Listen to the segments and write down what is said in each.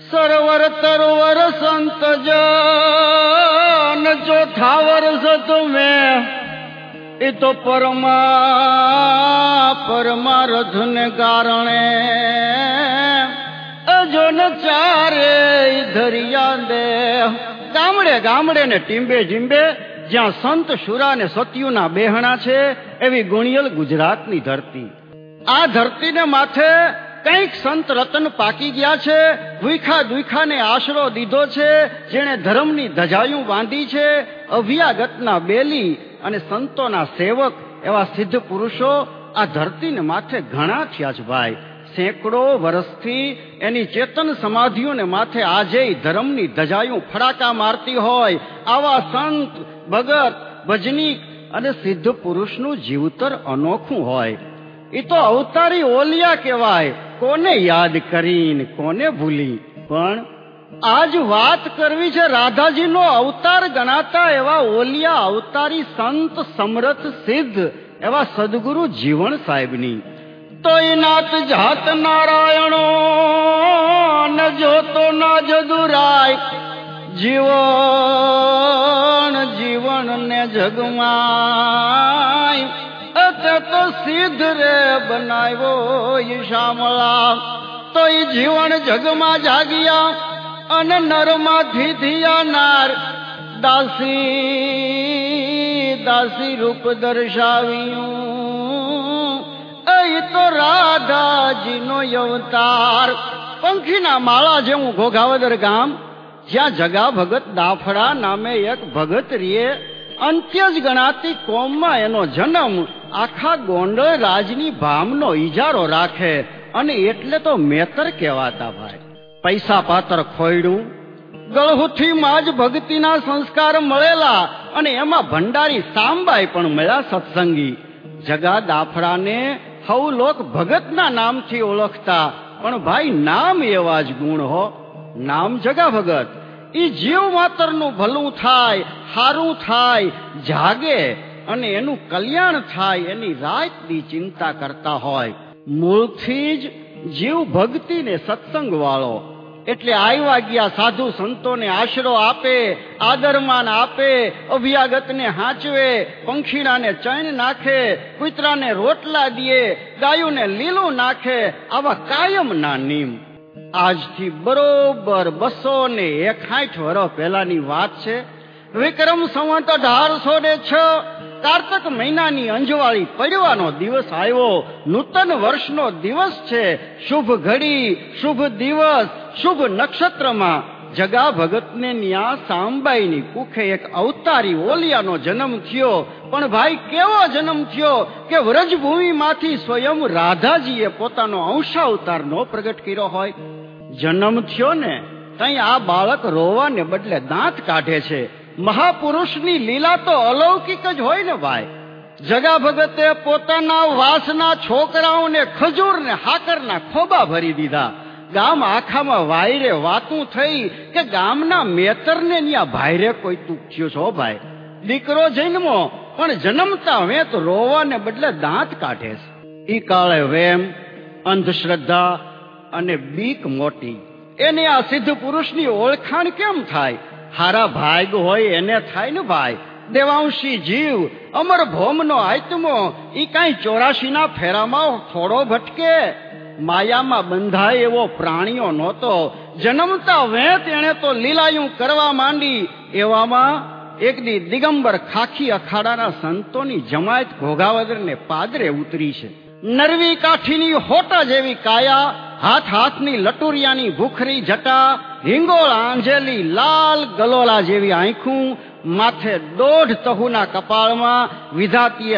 સરોવર તરોવર સંત જન ચોથા વર્ષ મેં એ તો પરમારથ ને કારણે જો ન ચારે ધરિયા દે ગામડે ગામડે ને ટીંબે જીંબે જ્યાં સંત શુરા ને સત્યુના બેહણા છે એવી ગુણિયલ ગુજરાતની ધરતી. આ ધરતીને માથે કંઈક સંત રતન પાકી ગયા છે. ભૂખા દુખાને આશરો દીધો છે. જેણે ધર્મની ધજાયું બાંધી છે. અભિયાગતના બેલી અને સંતોના સેવક એવા સિદ્ધ પુરુષો આ ધરતીને માથે ઘણા થયા છે ભાઈ. સેંકડો વર્ષથી એની ચેતન સમાધિઓને માથે આજે ધર્મની ધજાયું ફડાકા મારતી હોય. આવા સંત ભગત ભજનીક અને સિદ્ધ પુરુષનું જીવતર અનોખું હોય. એ તો અવતારી ઓલિયા કહેવાય. કોને યાદ કરીને કોને ભૂલી. પણ આજ વાત કરવી છે રાધાજીનો અવતાર ગણાતા એવા ઓલિયા અવતારી સંત સમરથ સિદ્ધ એવા સદગુરુ જીવણ સાહેબની. તો નાથ જાત નારાયણો ન જોતો ના જદુરાય જીવન ને જગમાય તો સિદ્ધ રે બનાવ્યો શામળા. તો એ જીવન જગમાં જાગ્યા અને નરમાંથી થયા નાર. દાસી રૂપ દર્શાવ્યું એ તો રાધાજીનો અવતાર. પંખીના માળા જેવું ઘોઘાવદર ગામ જ્યાં જગા ભગત દાફડા નામે એક ભગત રીએ. અંત્ય જ ગણાતી કોમમાં એનો જન્મ આખા ગોંડલ રાજની ભામનો ઈજારો રાખે અને એટલે તો મેતર કહેવાતા ભાઈ. પૈસા પાત્ર ખોયડું ગળહુથીમાં જ ભક્તિના સંસ્કાર મળેલા અને એમાં ભંડારી સાંબાઈ પણ મળ્યા સત્સંગી. જગા દાફડાને હવ લોક ભગતના નામથી ઓળખતા પણ ભાઈ નામ એવા જ ગુણ હો. નામ જગા ભગત. ઈ જીવ માતરનું ભલું થાય, હારું થાય, જાગે અને એનું કલ્યાણ થાય એની રાતની ચિંતા કરતા હોય. મૂળથી જ જીવ ભક્તિ ને સત્સંગ વાળો. એટલે આવ્યા ગયા સાધુ સંતોને આશરો આપે, આદરમાન આપે, અભિયાગતને હાંચવે, પંખીડાને ચણ નાખે, કૂતરાને રોટલા દે, ગાયોને લીલું નાખે. આવા કાયમના નિયમ. આજથી બરોબર 261 વર્ષ પહેલાની વાત છે. વિક્રમ સંવત 1806 કાર્તક મહિનાની અંજવાળી પડવાનો દિવસ આવ્યો. નૂતન વર્ષનો દિવસ છે. શુભ ઘડી, શુભ દિવસ, શુભ નક્ષત્રમાં જગા ભગતને ન્યા સાંબાઈની કુખે એક અવતારી ઓલિયાનો જન્મ થયો. પણ ભાઈ કેવો જન્મ થયો કે વ્રજભૂમિમાંથી સ્વયં રાધાજીએ પોતાનો અંશાવતારનો પ્રગટ કર્યો હોય. જન્મ થયો ને તઈ આ બાળક રોવાને બદલે દાંત કાઢે છે. મહાપુરુષની લીલા તો અલૌકિક જ હોય ને ભાઈ. જગા ભગતે પોતાના વાસના છોકરાઓને ખજૂર ને હાકરના ખોબા ભરી દીધા. ગામ આખામાં વાયરે વાતું થઈ કે ગામના મેતરને ન્યા ભાઈરે કોઈ તું થયો છો ભાઈ. દીકરો જન્મો પણ જન્મતા વેત રોવાને બદલે દાંત કાઢે છે. ઈ કાળે વેમ, અંધશ્રદ્ધા અને બીક મોટી. એને આ સિદ્ધ પુરુષની ઓળખાણ કેમ થાય? હારા ભાગ હોય એને થાય ને ભાઈ. દેવાંશી જીવ અમર ભોમનો આત્મો ઈ કાંઈ 84 ના ફેરામાં થોડો ભટકે. માયામાં બંધાય એવો પ્રાણીઓ નહોતો. જન્મતા વેત એને તો લીલાયું કરવા માંડી. એવામાં એક દી દિગંબર ખાખી અખાડાના સંતોની જમાયત ઘોઘાવદરને પાદરે ઉતરી છે. નરવી કાઠીની હોટા જેવી કાયા, હાથની લટુરિયાની ભૂખરી જટા, હિંગોળ આંજેલી લાલ ગલોલા જેવી આંખું, માથે 1.5 તહુના કપાળમાં વિધાતીએ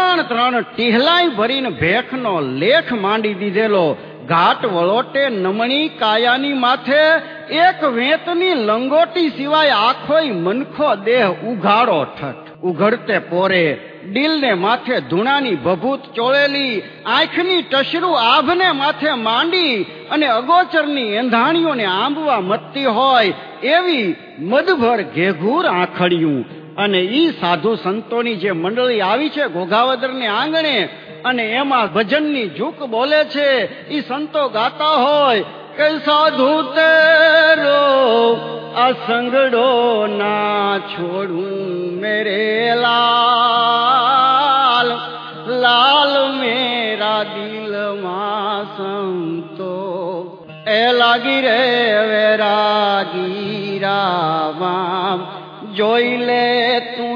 3 ટીહલાઈ ભરીને ભેખનો લેખ માંડી દીધેલો. ઘાટ વળોટે નમણી કાયાની માથે એક વેતની લંગોટી સિવાય આખોય મનખો દેહ ઉઘાડો ઠઠ. ઉઘડતે પોરે ડીલને માથે ધૂણાની ભભૂત ચોળેલી, આંખની ટશરું આભને માથે માંડી અને અગોચરની એંધાણીઓને આંબવા મતતી હોય એવી મદભર ઘેઘૂર આંખડિયું. અને ઈ સાધુ સંતોની જે મંડળી આવી છે ઘોઘાવદરને આંગણે અને એમાં ભજનની ઝૂક બોલે છે. ઈ સંતો ગાતા હોય કે સાધુ તે असंगड़ो ना छोड़ूं मेरे लाल, लाल मेरा दिल मां संतो ए लागी रे वैरागी राम જોઈ લે તું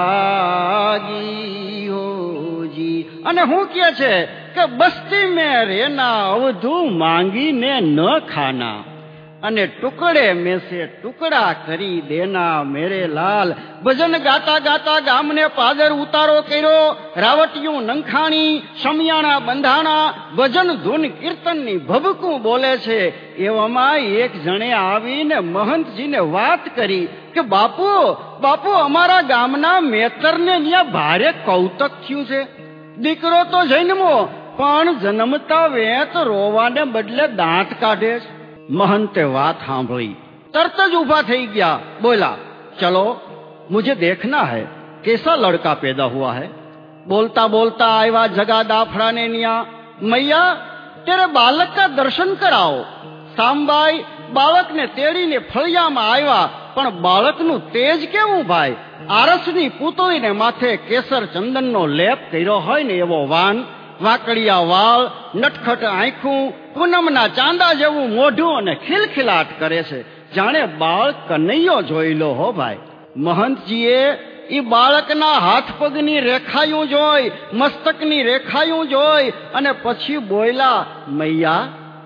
જાગી હોજી. અને હું કહે છે કે બસ્તી મેં રેના અવધુ માંગીને ન ખાના, અને ટુકડે में से ટુકડા કરી દેના મેરે લાલ. ભજન ગાતા ગાતા ગામને પાદર ઉતારો કર્યો, રાવટિયું નંખાણી સમિયાણા બંધાણા, ભજન ધૂન કીર્તનની ભભકું બોલે છે. એવામાં એક જણે આવીને મહંતજીને વાત કરી કે બાપુ બાપુ અમારા ગામના મેતરને ત્યાં ભારે કૌતક થયું છે. દીકરો તો જન્મો પણ જન્મતા વેત રોવાને બદલે દાંત કાઢે છે. महंते बात सांभળી तरत ज उभा थई गया, बोला चलो मुझे देखना है कैसा लड़का पैदा हुआ है. बोलता बोलता आया जगा दाफड़ा ने निया, मैया तेरे बालक का दर्शन कराओ. सामबाई बालक ने तेड़ी ने फळिया में आया, पण बालक नु तेज केवुं भाई. आरसनी पूतળી ने माथे केसर चंदन नो लेप कर्यो होय ने एवो वान, વાકડિયા વાળ, નટખટ આંખું, પૂનમના ચાંદા જેવું મોઢું અને ખિલખિલાટ કરે છે, જાણે બાળ કનૈયો જોઈલો હો ભાઈ. મહંતજીએ એ બાળકના હાથ પગની રેખાયું જોઈ, મસ્તકની રેખાયું જોઈ અને પછી બોલ્યા, मैया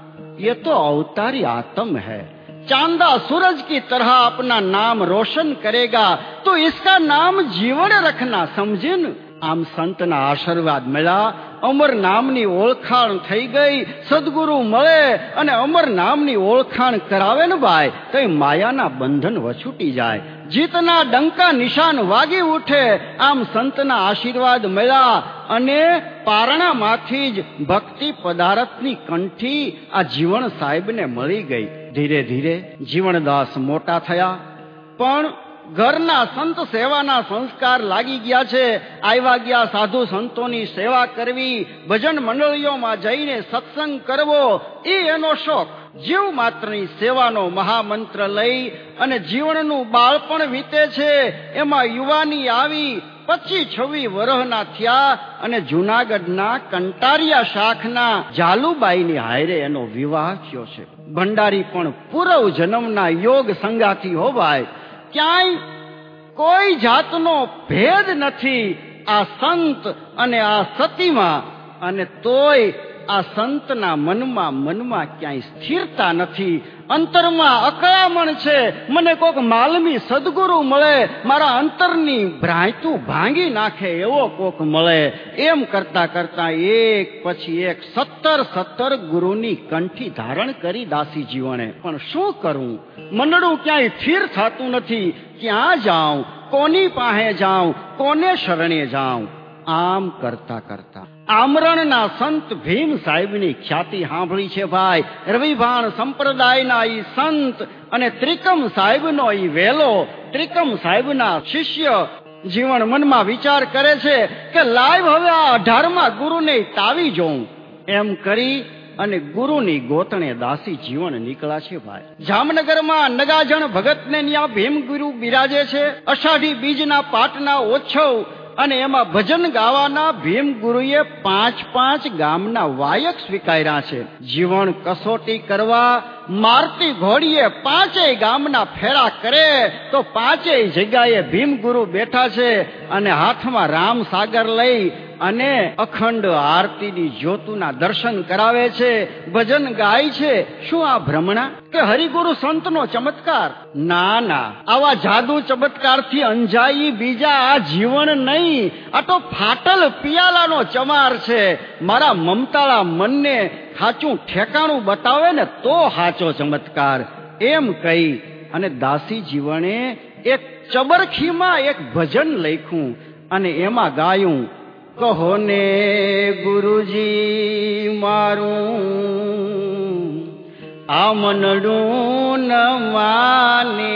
ये तो अवतारी आत्म है, चांदा सूरज की तरह अपना नाम रोशन करेगा, तो इसका नाम जीवन रखना, समझे न. आम संतना आशीर्वाद મળ્યા, અમર નામની ઓળખાણ થઈ ગઈ. સદગુરુ મળે અને અમર નામની ઓળખાણ કરાવે ને ભાઈ, તો માયાના બંધન વછૂટી જાય, જીતના ડંકા નિશાન વાગી ઉઠે. આમ સંતના આશીર્વાદ મળ્યા અને પારણામાંથી જ ભક્તિ પદાર્થની કંઠી આ જીવણ સાહેબને મળી ગઈ. ધીરે ધીરે જીવણદાસ મોટા થયા, પણ ઘરના સંત સેવાના સંસ્કાર લાગી ગયા છે. આવ્યા ગયા સાધુ સંતોની સેવા કરવી, ભજન મંડળીઓમાં જઈને સત્સંગ કરવો, એ એનો શોખ. જીવ માત્રની સેવાનો મહામંત્ર લઈ અને જીવનનું બાળપણ વીતે છે. એમાં યુવાની આવી 25-26 વર્ષના થયા અને જૂનાગઢના કંટારિયા શાખના જાલુબાઈની હારે એનો વિવાહ થયો છે. ભંડારી પણ પૂર્વ જન્મના યોગ સંગાથી હોવાય, ક્યાંય કોઈ જાતનો ભેદ નથી આ સંત અને આ સતીમાં. અને તોય આ સંતના મનમાં ક્યાંય સ્થિરતા નથી, અંતરમાં અકળામણ છે. મને કોક માલમી સદગુરુ મળે, મારા અંતરની ભ્રાંતું ભાંગી નાખે એવો કોક મળે. એમ કરતા કરતા એક પછી એક 17 ગુરુની કંઠી ધારણ કરી દાસી જીવણે. પણ શું કરું, મંડળું ક્યાંય સ્થિર થતું નથી. ક્યાં જાઉં, કોની પાસે જાઉં, કોને શરણે જાઉં. આમ કરતા કરતા આમરણના સંત ભીમ સાહેબની ખ્યાતિ સાંભળી છે ભાઈ. રવિભાણ સંપ્રદાયના ઈ સંત અને ત્રિકમ સાહેબનો ઈ વેલો, ત્રિકમ સાહેબના શિષ્ય જીવન મનમાં વિચાર કરે છે કે લાઈવ હવે આ 18મા ગુરુને તાવી જોઉં. એમ કરી અને ગુરુની ગોતણે દાસી જીવન નીકળ્યા છે ભાઈ. જામનગરમાં નગાજણ ભગતને ત્યાં ભીમ ગુરુ બિરાજે છે. અષાઢી બીજના પાટના ઓછવ અને એમાં ભજન ગાવાના ભીમ ગુરુએ 5 ગામના વાયક સ્વીકાર્યા છે. જીવન કસોટી કરવા મારતી ઘોડીએ 5 ગામના ફેરા કરે તો 5 જગ્યાએ ભીમ ગુરુ બેઠા છે અને હાથમાં રામ સાગર લઈ અને અખંડ આરતીની જ્યોતુના દર્શન કરાવે છે, ભજન ગાય છે. શું આ ભ્રમણા કે હરિગુરુ સંતનો ચમત્કાર? ના ના, આવા જાદુ ચમત્કારથી અંજાઈ બીજા આ જીવન નહીં, આ તો ફાટલ પિયાલાનો ચમાર છે. મારા મમતાળા મનને સાચું ઠેકાણું બતાવે ને તો સાચો ચમત્કાર. એમ કહી અને દાસી જીવણે એક ચબરખીમાં એક ભજન લખ્યું અને એમાં ગાયું, કહો ને ગુરુજી મારું આ મનડું ન માને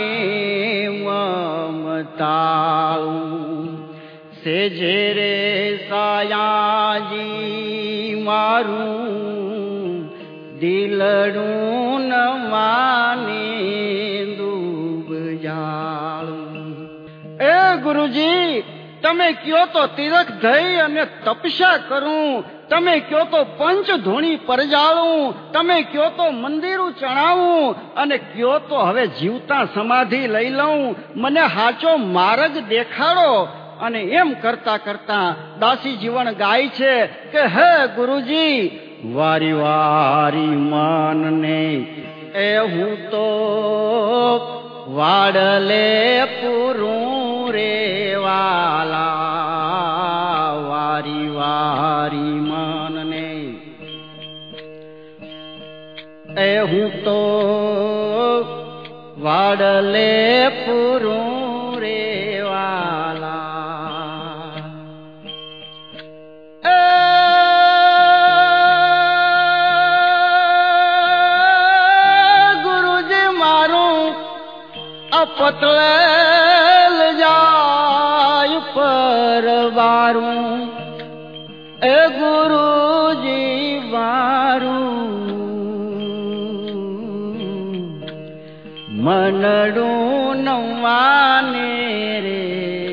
મમતાળું, સેજે રે સાયાજી મારું દિલડું ન માને દુબ ગુરુજી, તમે કયો તો તિરક ધઈ અને તપસ્યા કરું, તમે કયો તો પંચ ધૂણી પરજાળું, તમે કયો તો મંદિરું ચણાવું, અને કયો તો હવે જીવતા સમાધિ લઈ લઉં, મને હાચો માર્ગ દેખાડો. અને એમ કરતા કરતા દાસી જીવન ગાય છે કે હે ગુરુજી, વારી વારી મનને એ હું તો વાડલે પૂરું રે વાલા, વારી વારી મનને એ હું તો વાડલે પૂરું રે વાલા. પતલેલ જાય પરવારું, એ ગુરુજી વારું મનડું નવાને રે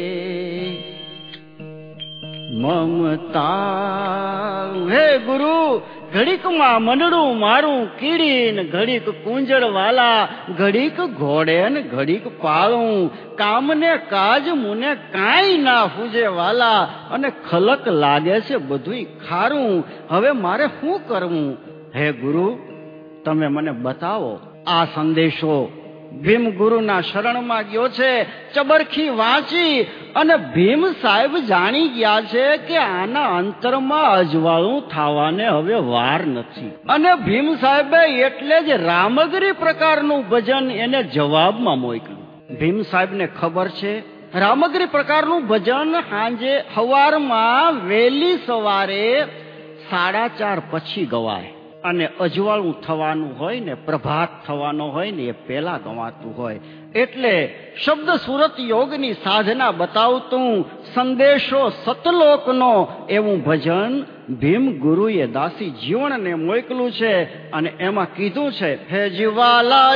મમતા. હે ગુરુ, ઘડીકમાં મંડળું મારું કીડીન, ઘડીક કુંજળ વાલા, ઘડીક ઘોડે ને ઘડીક પાળું, કામને કાજ મુને કાંઈ ના ફૂજે વાલા, અને ખલક લાગે છે બધું ખારું. હવે મારે શું કરવું? હે ગુરુ, તમે મને બતાવો. આ સંદેશો ભીમ ગુરુના શરણમાં ગયો છે. ચબરખી વાંચી અને ભીમ સાહેબ જાણી ગયા છે કે આના અંતરમાં અજવાળું થવાને હવે વાર નથી. અને ભીમ સાહેબે એટલે જ રામગરી પ્રકારનું ભજન એને જવાબમાં મોકલ્યું. ભીમ સાહેબને ખબર છે રામગરી પ્રકારનું ભજન સાંજે સવારમાં વહેલી સવારે 4:30 પછી ગવાય, અને અજવાળું થવાનું હોય ને પ્રભાત થવાનો હોય ને એ પહેલા ગવાતું હોય. એટલે શબ્દ સુરત યોગની સાધના બતાવતું સંદેશો સતલોકનો એવું ભજન ભીમ ગુરુએ દાસી જીવનને મોકલું છે. અને એમાં કીધું છે, હે જીવાલા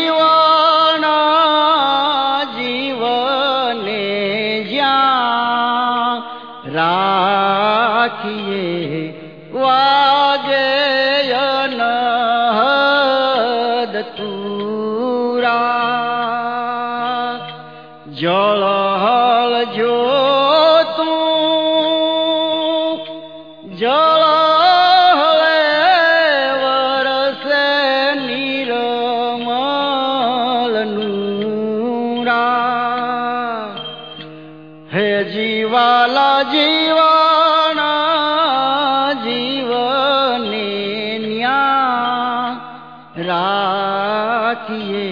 જીવના જીવને જ્યાં રાખીએ વાગે અનહદ તુરા, જળહળ જો તું જળહળે વરસે નિરમલ નૂરા. હે જીવાલા જીવાના જીવને ન્યા રાખીએ.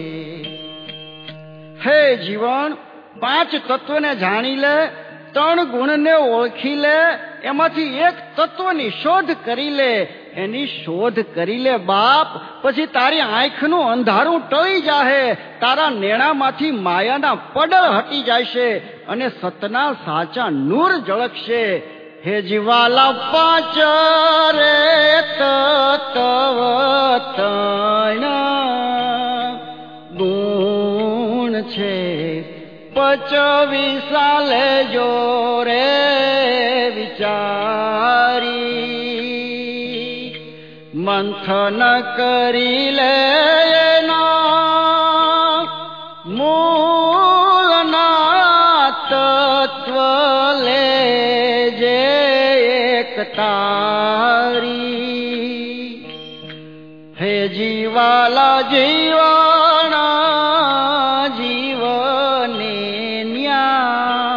હે જીવન, 5 તત્વને જાણી લે, 3 ગુણને ઓળખી લે, એમાંથી એક તત્વની શોધ કરી લે. એની શોધ કરી લે બાપ, પછી તારી આંખનું અંધારું ટળી જાહે, તારા નેણામાંથી માયાના પડળ હટી જશે અને સતના સાચા નૂર ઝળકશે. હે જીવાલા 5 રે તત્વ 3 ગુણ છે, 25 સાલે જો રે વિચારી, મંથન કરી લે એના મૂળના તત્વ લે જે એક તારી. હે જીવાલા જીવાના જીવને ન્યા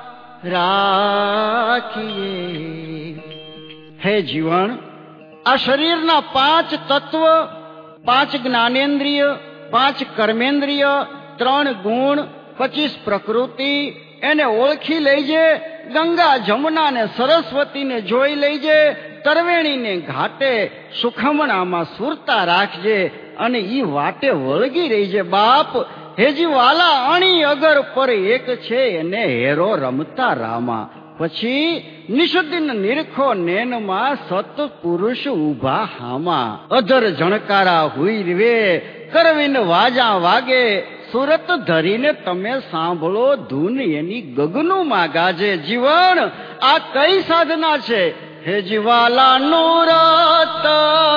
રાખીએ. હે જીવન, આ શરીરના 5 તત્વ, 5 જ્ઞાનેન્દ્રિય, 5 કર્મેન્દ્રિય, 3 ગુણ, 25 પ્રકૃતિ, એને ઓળખી લેજે. ગંગા જમુના ને સરસ્વતીને જોઈ લેજે. તરવેણીને ઘાટે સુખમણામાં સુરતા રાખજે અને ઈ વાટે વળગી રહીજે બાપ. હેજી વાલા અણી અગર પર એક છે, એને હેરો રમતા રામા. પછી નિષદિન નિરખો નેનમાં સત પુરુષ ઉભા હામા. અધર જણકારા હુઈ રે, કરવીન વાજા વાગે, સુરત ધરીને તમે સાંભળો ધૂન એની ગગનુમાં ગાજે. જીવન આ કઈ સાધના છે? હે જીવાલા નુરત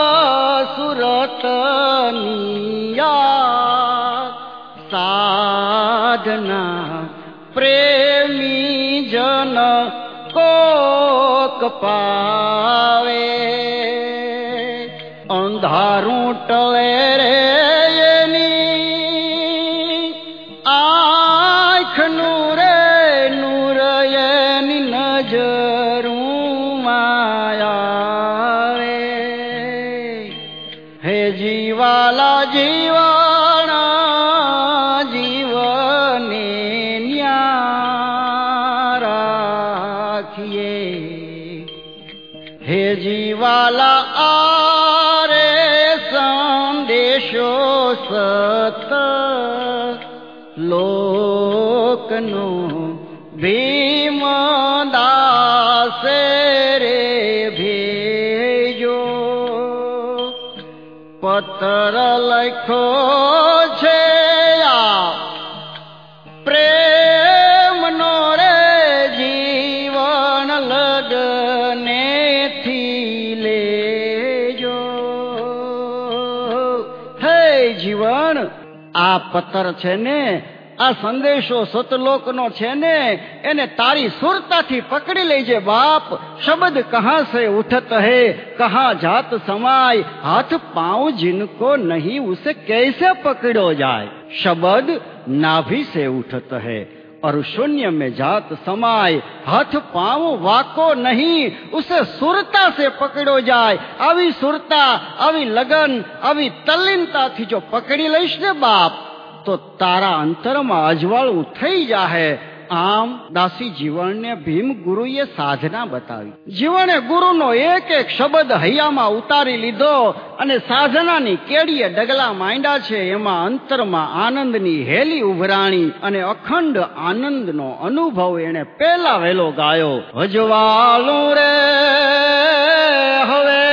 સુરતનિયા સાધના પ્રેમી જન કોક પાવે. અંધારું ટળે રે એની આંખ નૂર એની નજરું માયાવે. હે જીવાલા જીવાણા જીવને ન્યા રાખીએ. હે જીવાલા આરે સંદેશો સત લોકનો ભીમદાસે રે ભેજો. પત્ર લખ્યો છે આ પ્રેમનો રે જીવન લગનેથી લેજો. હે જીવન આ પત્ર છે ને, આ સંદેશો સતલોકનો છે ને, એને તારી સુરતાથી પકડી લેજે બાપ. શબ્દ કહા સે ઉઠત હે કહા જાત સમાય, હાથ પાँव जिनको नहीं उसे कैसे पकड़ो जाए. शब्द नाभि से उठत है और शून्य में जात समाय, हाथ पाँव वाको नहीं उसे सुरता से पकड़ो जाए. આવી સુરતા, આવી લગન, આવી તલ્લીનતાથી જો પકડી લઈશ ને બાપ, તો તારા અંતરમાં અજવાળું થઈ જાહે. આમ દાસી જીવણને ભીમ ગુરુએ સાધના બતાવી. જીવણે ગુરુનો એક એક શબ્દ હૈયામાં ઉતારી લીધો અને સાધનાની કેડીએ ડગલા માંડ્યા છે. એમાં અંતરમાં આનંદની હેલી ઉભરાણી અને અખંડ આનંદનો અનુભવ એને પહેલા વહેલો ગાયો. અજવાળું રે હવે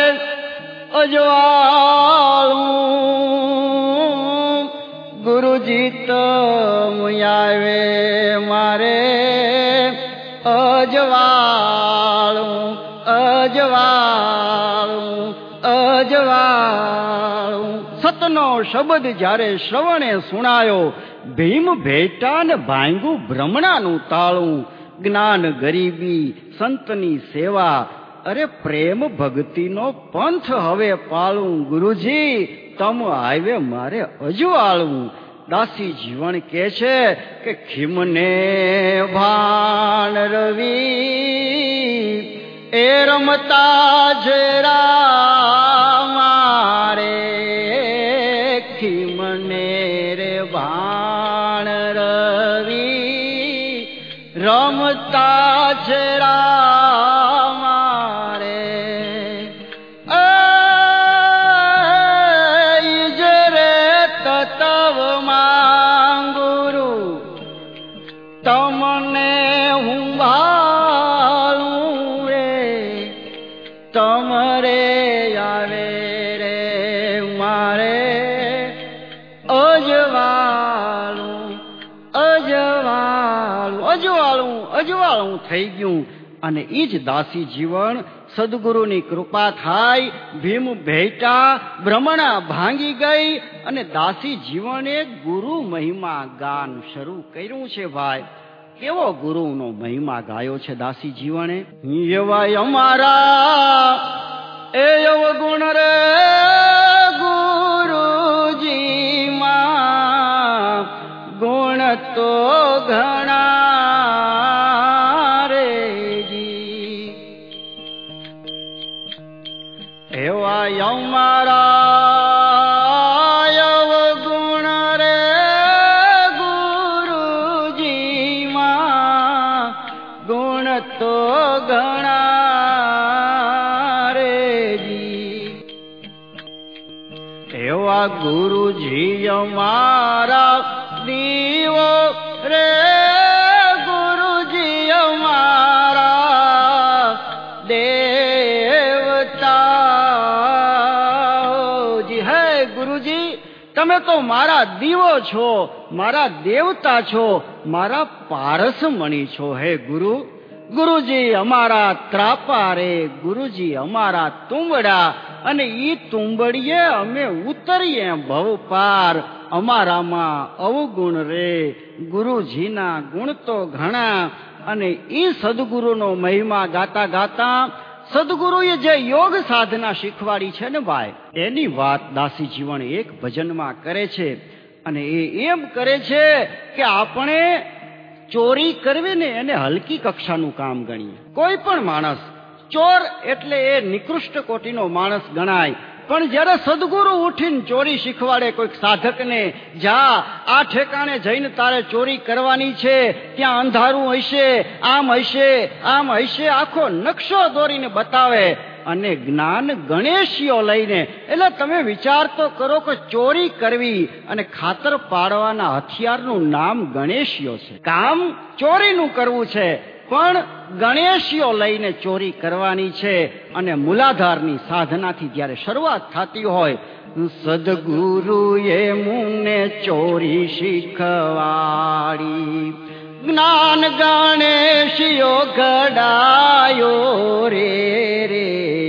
અજવાળું ગુરુજી તમ આવે મારે અજવાળું અજવાળું અજવાળું. સતનો શબ્દ જ્યારે શ્રવણે સુણાયો, ભીમ ભેટા ને ભાંગું ભ્રમણાનું તાળું. જ્ઞાન ગરીબી સંતની સેવા, અરે પ્રેમ ભક્તિનો પંથ હવે પાળું. ગુરુજી તમ આવે મારે અજવાળું. દાસી જીવણ કે છે કે ખીમને ભાણ રવિ એ રમતા જરા મારે. ખીમને રે ભાણ રવિ રમતા જરા મારે. તમને હું ભાળું રે તમરે આવે રે મારે અજવાળું અજવાળું અજવાળું અજવાળું થઈ ગયું. અને ઈ જ દાસી જીવન સદગુરુની કૃપા થાય, ભીમ ભેટા ભ્રમણા ભાંગી ગઈ અને દાસી જીવને ગુરુ મહિમા ગાન શરૂ કર્યું છે. ભાઈ કેવો ગુરુનો મહિમા ગાયો છે દાસી જીવણે. એવા અમારા એ અવગુણ રે ગુરુજી માં, ગુણ તો ઘણા રે જી. એવા અમારા તો ઘણા રેજી. એવા ગુરુજી અમારા દીવો રે ગુરુજી અમારા દેવતા. હે ગુરુજી તમે તો તો મારા દીવો છો, મારા દેવતા છો, મારા પારસમણી છો. હે ગુરુ, ગુરુજી અમારા ત્રાપા રે, ગુરુજી અમારા તુંબડા, અને ઈ તુંબડીએ અમે ઉતરીએ ભવ પાર. અમારામાં અવગુણ રે, ગુરુજીના ગુણ તો ઘણા. અને ઈ સદગુરુનો મહિમા ગાતા ગાતા સદગુરુએ જે યોગ સાધના શીખવાડી છે ને ભાઈ, એની વાત દાસી જીવન એક ભજનમાં કરે છે. અને એ એમ કરે છે કે આપણે ચોરી કરવી ને એને હલકી કક્ષાનું કામ ગણીએ. કોઈ પણ માણસ ચોર એટલે એ નિકૃષ્ટ કોટીનો માણસ ગણાય. પણ જ્યારે સદગુરુ ઉઠીને ચોરી શીખવાડે કોઈક સાધકને, જા આ ઠેકાણે જઈને તારે ચોરી કરવાની છે, ત્યાં અંધારું હશે, આમ હશે, આમ હશે, આખો નકશો દોરીને બતાવે, અને જ્ઞાન ગણેશીઓ લઈને. એટલે તમે વિચાર તો કરો કે ચોરી કરવી અને ખાતર પાડવાના હથિયારનું નામ ગણેશીઓ છે. કામ ચોરીનું કરવું છે, પણ ગણેશીઓ લઈને ચોરી કરવાની છે. અને મૂલાધારની સાધનાથી જ્યારે શરૂઆત થતી હોય, સદગુરુએ મુને ચોરી શીખવાડી, જ્ઞાન ગણેશીઓ ઘડાયો રે રે.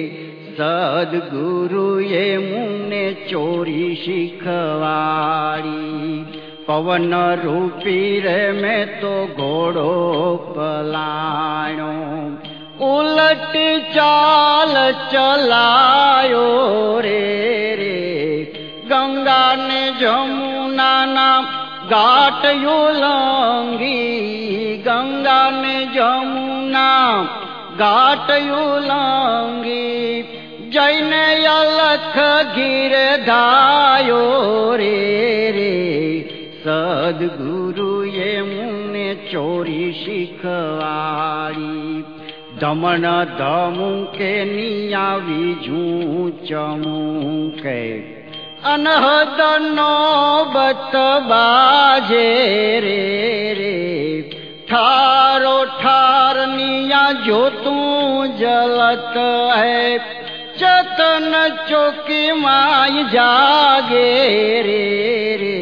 સદગુરુએ મુને ચોરી શીખવાડી, પવન રૂપી રે મેં તો ઘોડો પલાણ્યો, ઉલટ ચાલ ચલાયો રે રે. ગંગા ને જમુનાના ઘાટ ઉલ્લંઘી, ગંગા ને જમુના ઘાટ ઉલ્લંઘી, જઈને અલખ ગીર ધાયો રે રે. સદગુરુએ મુને ચોરી શીખવાડી, ધમણ ધમુકે નિયાવી ઝૂં ચમુકે, અનહદ નોબત બાજે રે રે. ઠારો ઠાર નિયા જોતું જલત હૈ, ચતન ચોકી માય જાગે રે રે.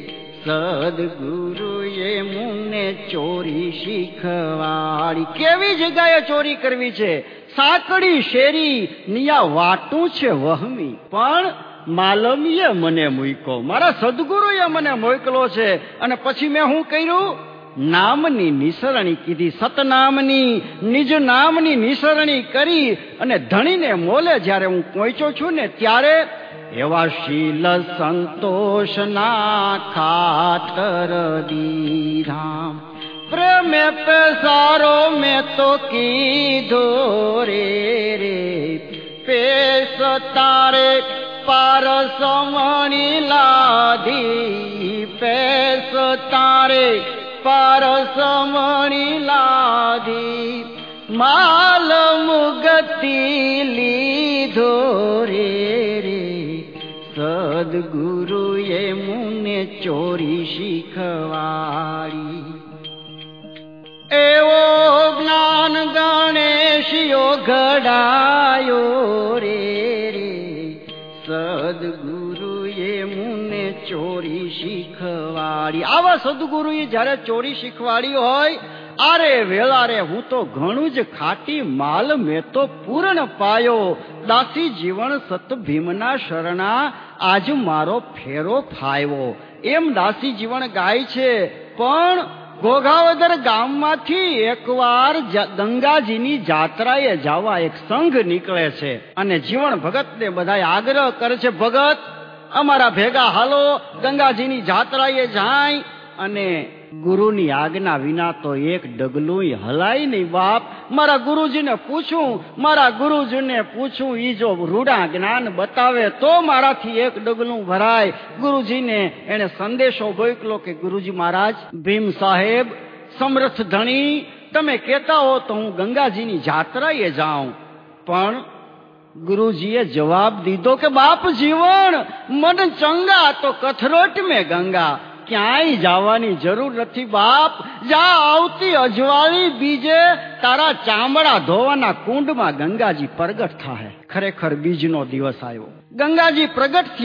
સદગુરુએ મુને ચોરી શીખવાડી. કેવી જગ્યાએ ચોરી કરવી છે? સાંકડી શેરી નિયા વાટું છે વહમી, પણ માલમીએ મને મૂક્યો, મારા સદગુરુએ મને મોકલો છે. અને પછી મેં શું કર્યું? નામની નિસરણી કીધી, સતનામની નિજ નામની નિસરણી કરી. અને ધણીને મોલે જ્યારે હું પહોંચ્યો છું ને, ત્યારે એવા શીલ સંતોષના ખાતર દીધા, પ્રેમે પેસારો મેં તો કીધો રે રે. પેસ તારે પારસમણી લાધી, પેસ તારે પારસમણી લાધી, માલ મુગતી લીધો રે રે. સદગુરુએ મુને ચોરી શીખવાડી, એવો જ્ઞાન ગણેશીઓ ઘડાયો રે રે. સદગુરુએ મુને ચોરી શીખવાડી. આવા સદગુરુએ જ્યારે ચોરી શીખવાડી હોય, અરે વેલા રે હું તો ઘણું જ ખાટી માલ મેં તો પૂર્ણ પાયો. દાસી જીવન સત ભીમના શરણા, આજ મારો ફેરો ફાયવો. એમ દાસી જીવન ગાય છે. પણ ઘોઘાવદર ગામમાંથી એકવાર ગંગાજીની જાત્રાએ જવા એક સંઘ નીકળે છે. અને જીવન ભગતને બધા આગ્રહ કરે છે, ભગત અમારા ભેગા હાલો, ગંગાજીની જાત્રાએ જાય. અને ગુરુની આજ્ઞા વિના તો એક ડગલું હલાય નહીં બાપ. મારા ગુરુજીને પૂછું, ઈ જો રૂડા જ્ઞાન બતાવે તો મારાથી એક ડગલું ભરાય. ગુરુજીને એને સંદેશો મોકલો કે ગુરુજી મહારાજ, ભીમ સાહેબ સમર્થ ધણી, તમે કહેતા હો તો હું ગંગાજીની જાત્રાએ જાઉં. પણ ગુરુજીએ જવાબ દીધો કે બાપ જીવન મન ચંગા તો કથરોટ મેં ગંગા. ક્યાંય જવાની જરૂર નથી બાપ. જા આવતી અજવાળી બીજે તારા ચામડા ધોવાના કુંડમાં ગંગાજી પ્રગટ થાય. ખરેખર બીજનો દિવસ આવ્યો. ગંગાજી પ્રગટ થયા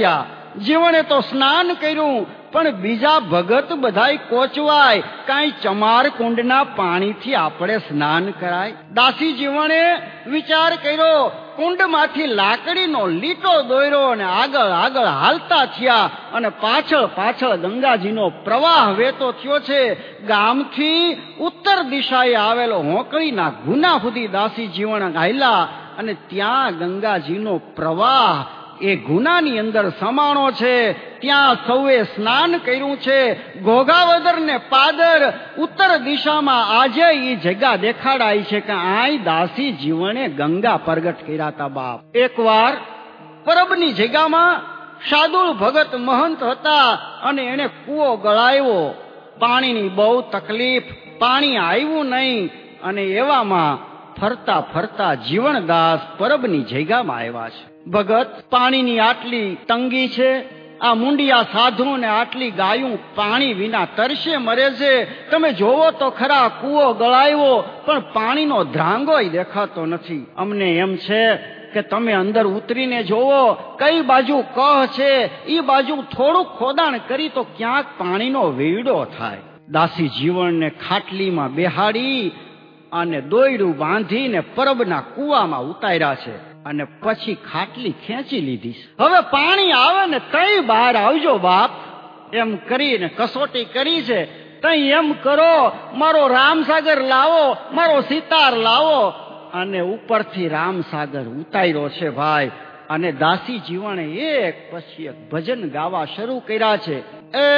જીવણે તો સ્નાન કર્યું, પણ બીજા ભગત બધાય કોચવાય, કાંઈ ચમાર કુંડના પાણીથી આપણે સ્નાન કરાય? દાસી જીવણે વિચાર કર્યો, કુંડમાંથી લાકડીનો લીટો દોર્યો અને આગળ આગળ હાલતા થયા અને પાછળ પાછળ ગંગાજીનો પ્રવાહ વહેતો થયો છે. ગામથી ઉત્તર દિશાએ આવેલો હોંકળીના ગુના સુધી દાસી જીવણ હાલ્યા અને ત્યાં ગંગાજીનો પ્રવાહ એ ગુનાની અંદર સમાણો છે. ત્યાં સૌએ સ્નાન કર્યું છે. ઘોઘાવદર ને પાદર ઉત્તર દિશામાં આજે એ જગ્યા દેખાડાય છે કે આય દાસી જીવણે ગંગા પ્રગટ કર્યા હતા બાપ. એકવાર પરબની જગ્યામાં સાદુળ ભગત મહંત હતા અને એને કૂવો ગળાવ્યો. પાણીની બહુ તકલીફ, પાણી આવ્યું નહીં અને એવામાં ફરતા ફરતા જીવણદાસ પરબની જગ્યામાં આવ્યા છે. ભગત, પાણીની આટલી તંગી છે, આ મુંડિયા સાધુ ને આટલી ગાયું પાણી વિના તરસે મરે છે. તમે જોવો તો ખરા, કૂવો ગળાવ્યો પણ પાણીનો ધ્રાંગોય દેખાતો નથી. અમને એમ છે કે તમે અંદર ઉતરીને જોવો કઈ બાજુ કહ છે, એ બાજુ થોડુંક ખોદાણ કરી તો ક્યાંક પાણીનો વેયડો થાય. દાસી જીવણને ખાટલીમાં બેહાડી અને દોયડું બાંધીને પરબના કૂવામાં ઉતાર્યા છે અને પછી ખાટલી ખેંચી લીધી. હવે પાણી આવે ને તઈ બહાર આવજો બાપ એમ કરીને કસોટી કરી છે. તઈ એમ કરો, મારો રામસાગર લાવો, મારો સિતાર લાવો. અને ઉપરથી રામસાગર ઉતાર્યો છે ભાઈ. અને દાસી જીવણે એક પછી એક ભજન ગાવા શરૂ કર્યા છે. એ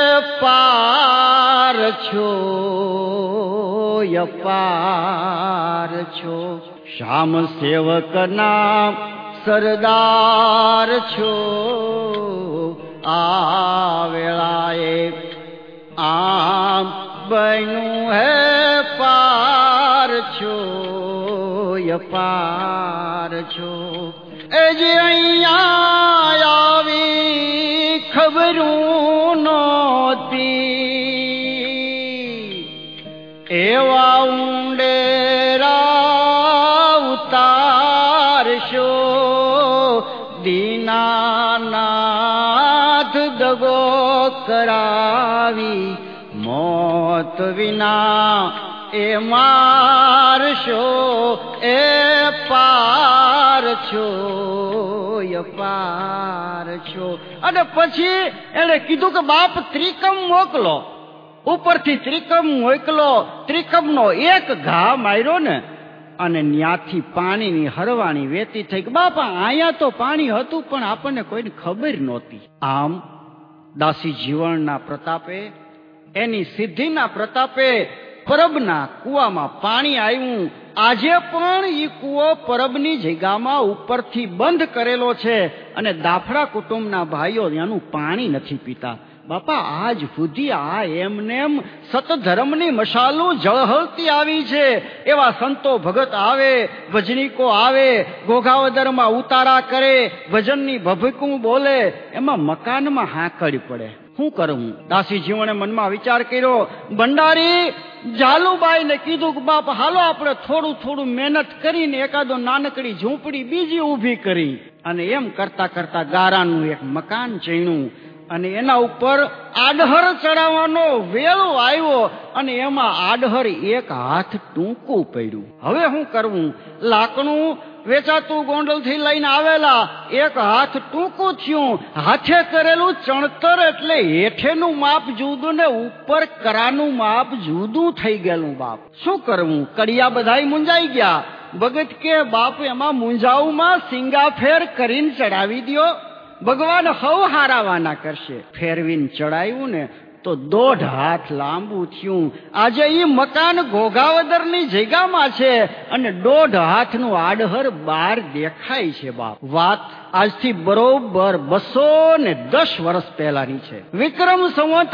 પાર છો યપાર છો, શ્યામ સેવકના સરદાર છો. આ વેળાએ આમ બન્યું હે પાર છો યપાર છો. એ જે અહીંયા આવી ખબરું નહોતી, એવા ઊંડેરા ઉતારશો. દીનાનાથ દગો કરાવી મોત વિના એ મારશો. એ પાર છો યપાર છો. અને પછી એને કીધું કે બાપ ત્રિકમ મોકલો. ઉપરથી ત્રિકમ મોકલો. ત્રિકમનો એક ઘા માર્યો ને અને ન્યાથી પાણીની હરવાણી વેતી થઈ. બાપા અહીંયા તો પાણી હતું પણ આપણને કોઈને ખબર નહોતી. આમ દાસી જીવણના પ્રતાપે, એની સિદ્ધિના પ્રતાપે પરબના કૂવામાં પાણી આવ્યું. આજે પણ એ કૂવો પરબની જગ્યામાં ઉપરથી બંધ કરેલો છે અને દાફડા કુટુંબના ભાઈઓ એનું પાણી નથી પીતા. બાપા આજ સુધી આ એમનેમ સતધર્મની મશાલું જળહળતી આવી છે. એવા સંતો ભગત આવે, ભજનીકો આવે, ઘોઘાવદરમાં ઉતારા કરે, ભજનની ભભકું બોલે, એમાં મકાનમાં હાંકડ પડે. શું કરું? દાસી જીવણે મનમાં વિચાર કર્યો. ભંડારી જાલુબાઈ ને કીધું કે બાપ હાલો આપણે થોડું થોડું મહેનત કરીને એકાદો નાનકડી ઝૂંપડી બીજી ઊભી કરી. અને એમ કરતા કરતા ગારાનું એક મકાન ચણ્યું અને એના ઉપર આડહર ચડાવવાનો વેળો આવ્યો અને એમાં આડહર એક હાથ ટૂંકું પડ્યું. હવે શું કરવું? લાકડું વેચાતું ગોંડલથી લઈને આવેલા, એક હાથ ટૂંકું થયું. હાથે કરેલું ચણતર એટલે હેઠેનું માપ જુદું ને ઉપર કરાનું માપ જુદું થઈ ગયેલું. બાપ શું કરવું? કડિયા બધાય મૂંઝાઈ ગયા. ભગત કે બાપ એમાં મૂંઝાવમાં સિંગાફેર કરીને ચડાવી દો, ભગવાન હવ હારાવાના કરશે. ફેરવીને ચડાવ્યું ને તો 1.5 હાથ લાંબુ થયું. આજે એ મકાન ઘોઘાવદરની જગ્યામાં છે અને 1.5 હાથનું આડહર બહાર દેખાય છે. બાપ વાત આજથી બરોબર 210 વર્ષ પહેલાની છે. વિક્રમ સંવત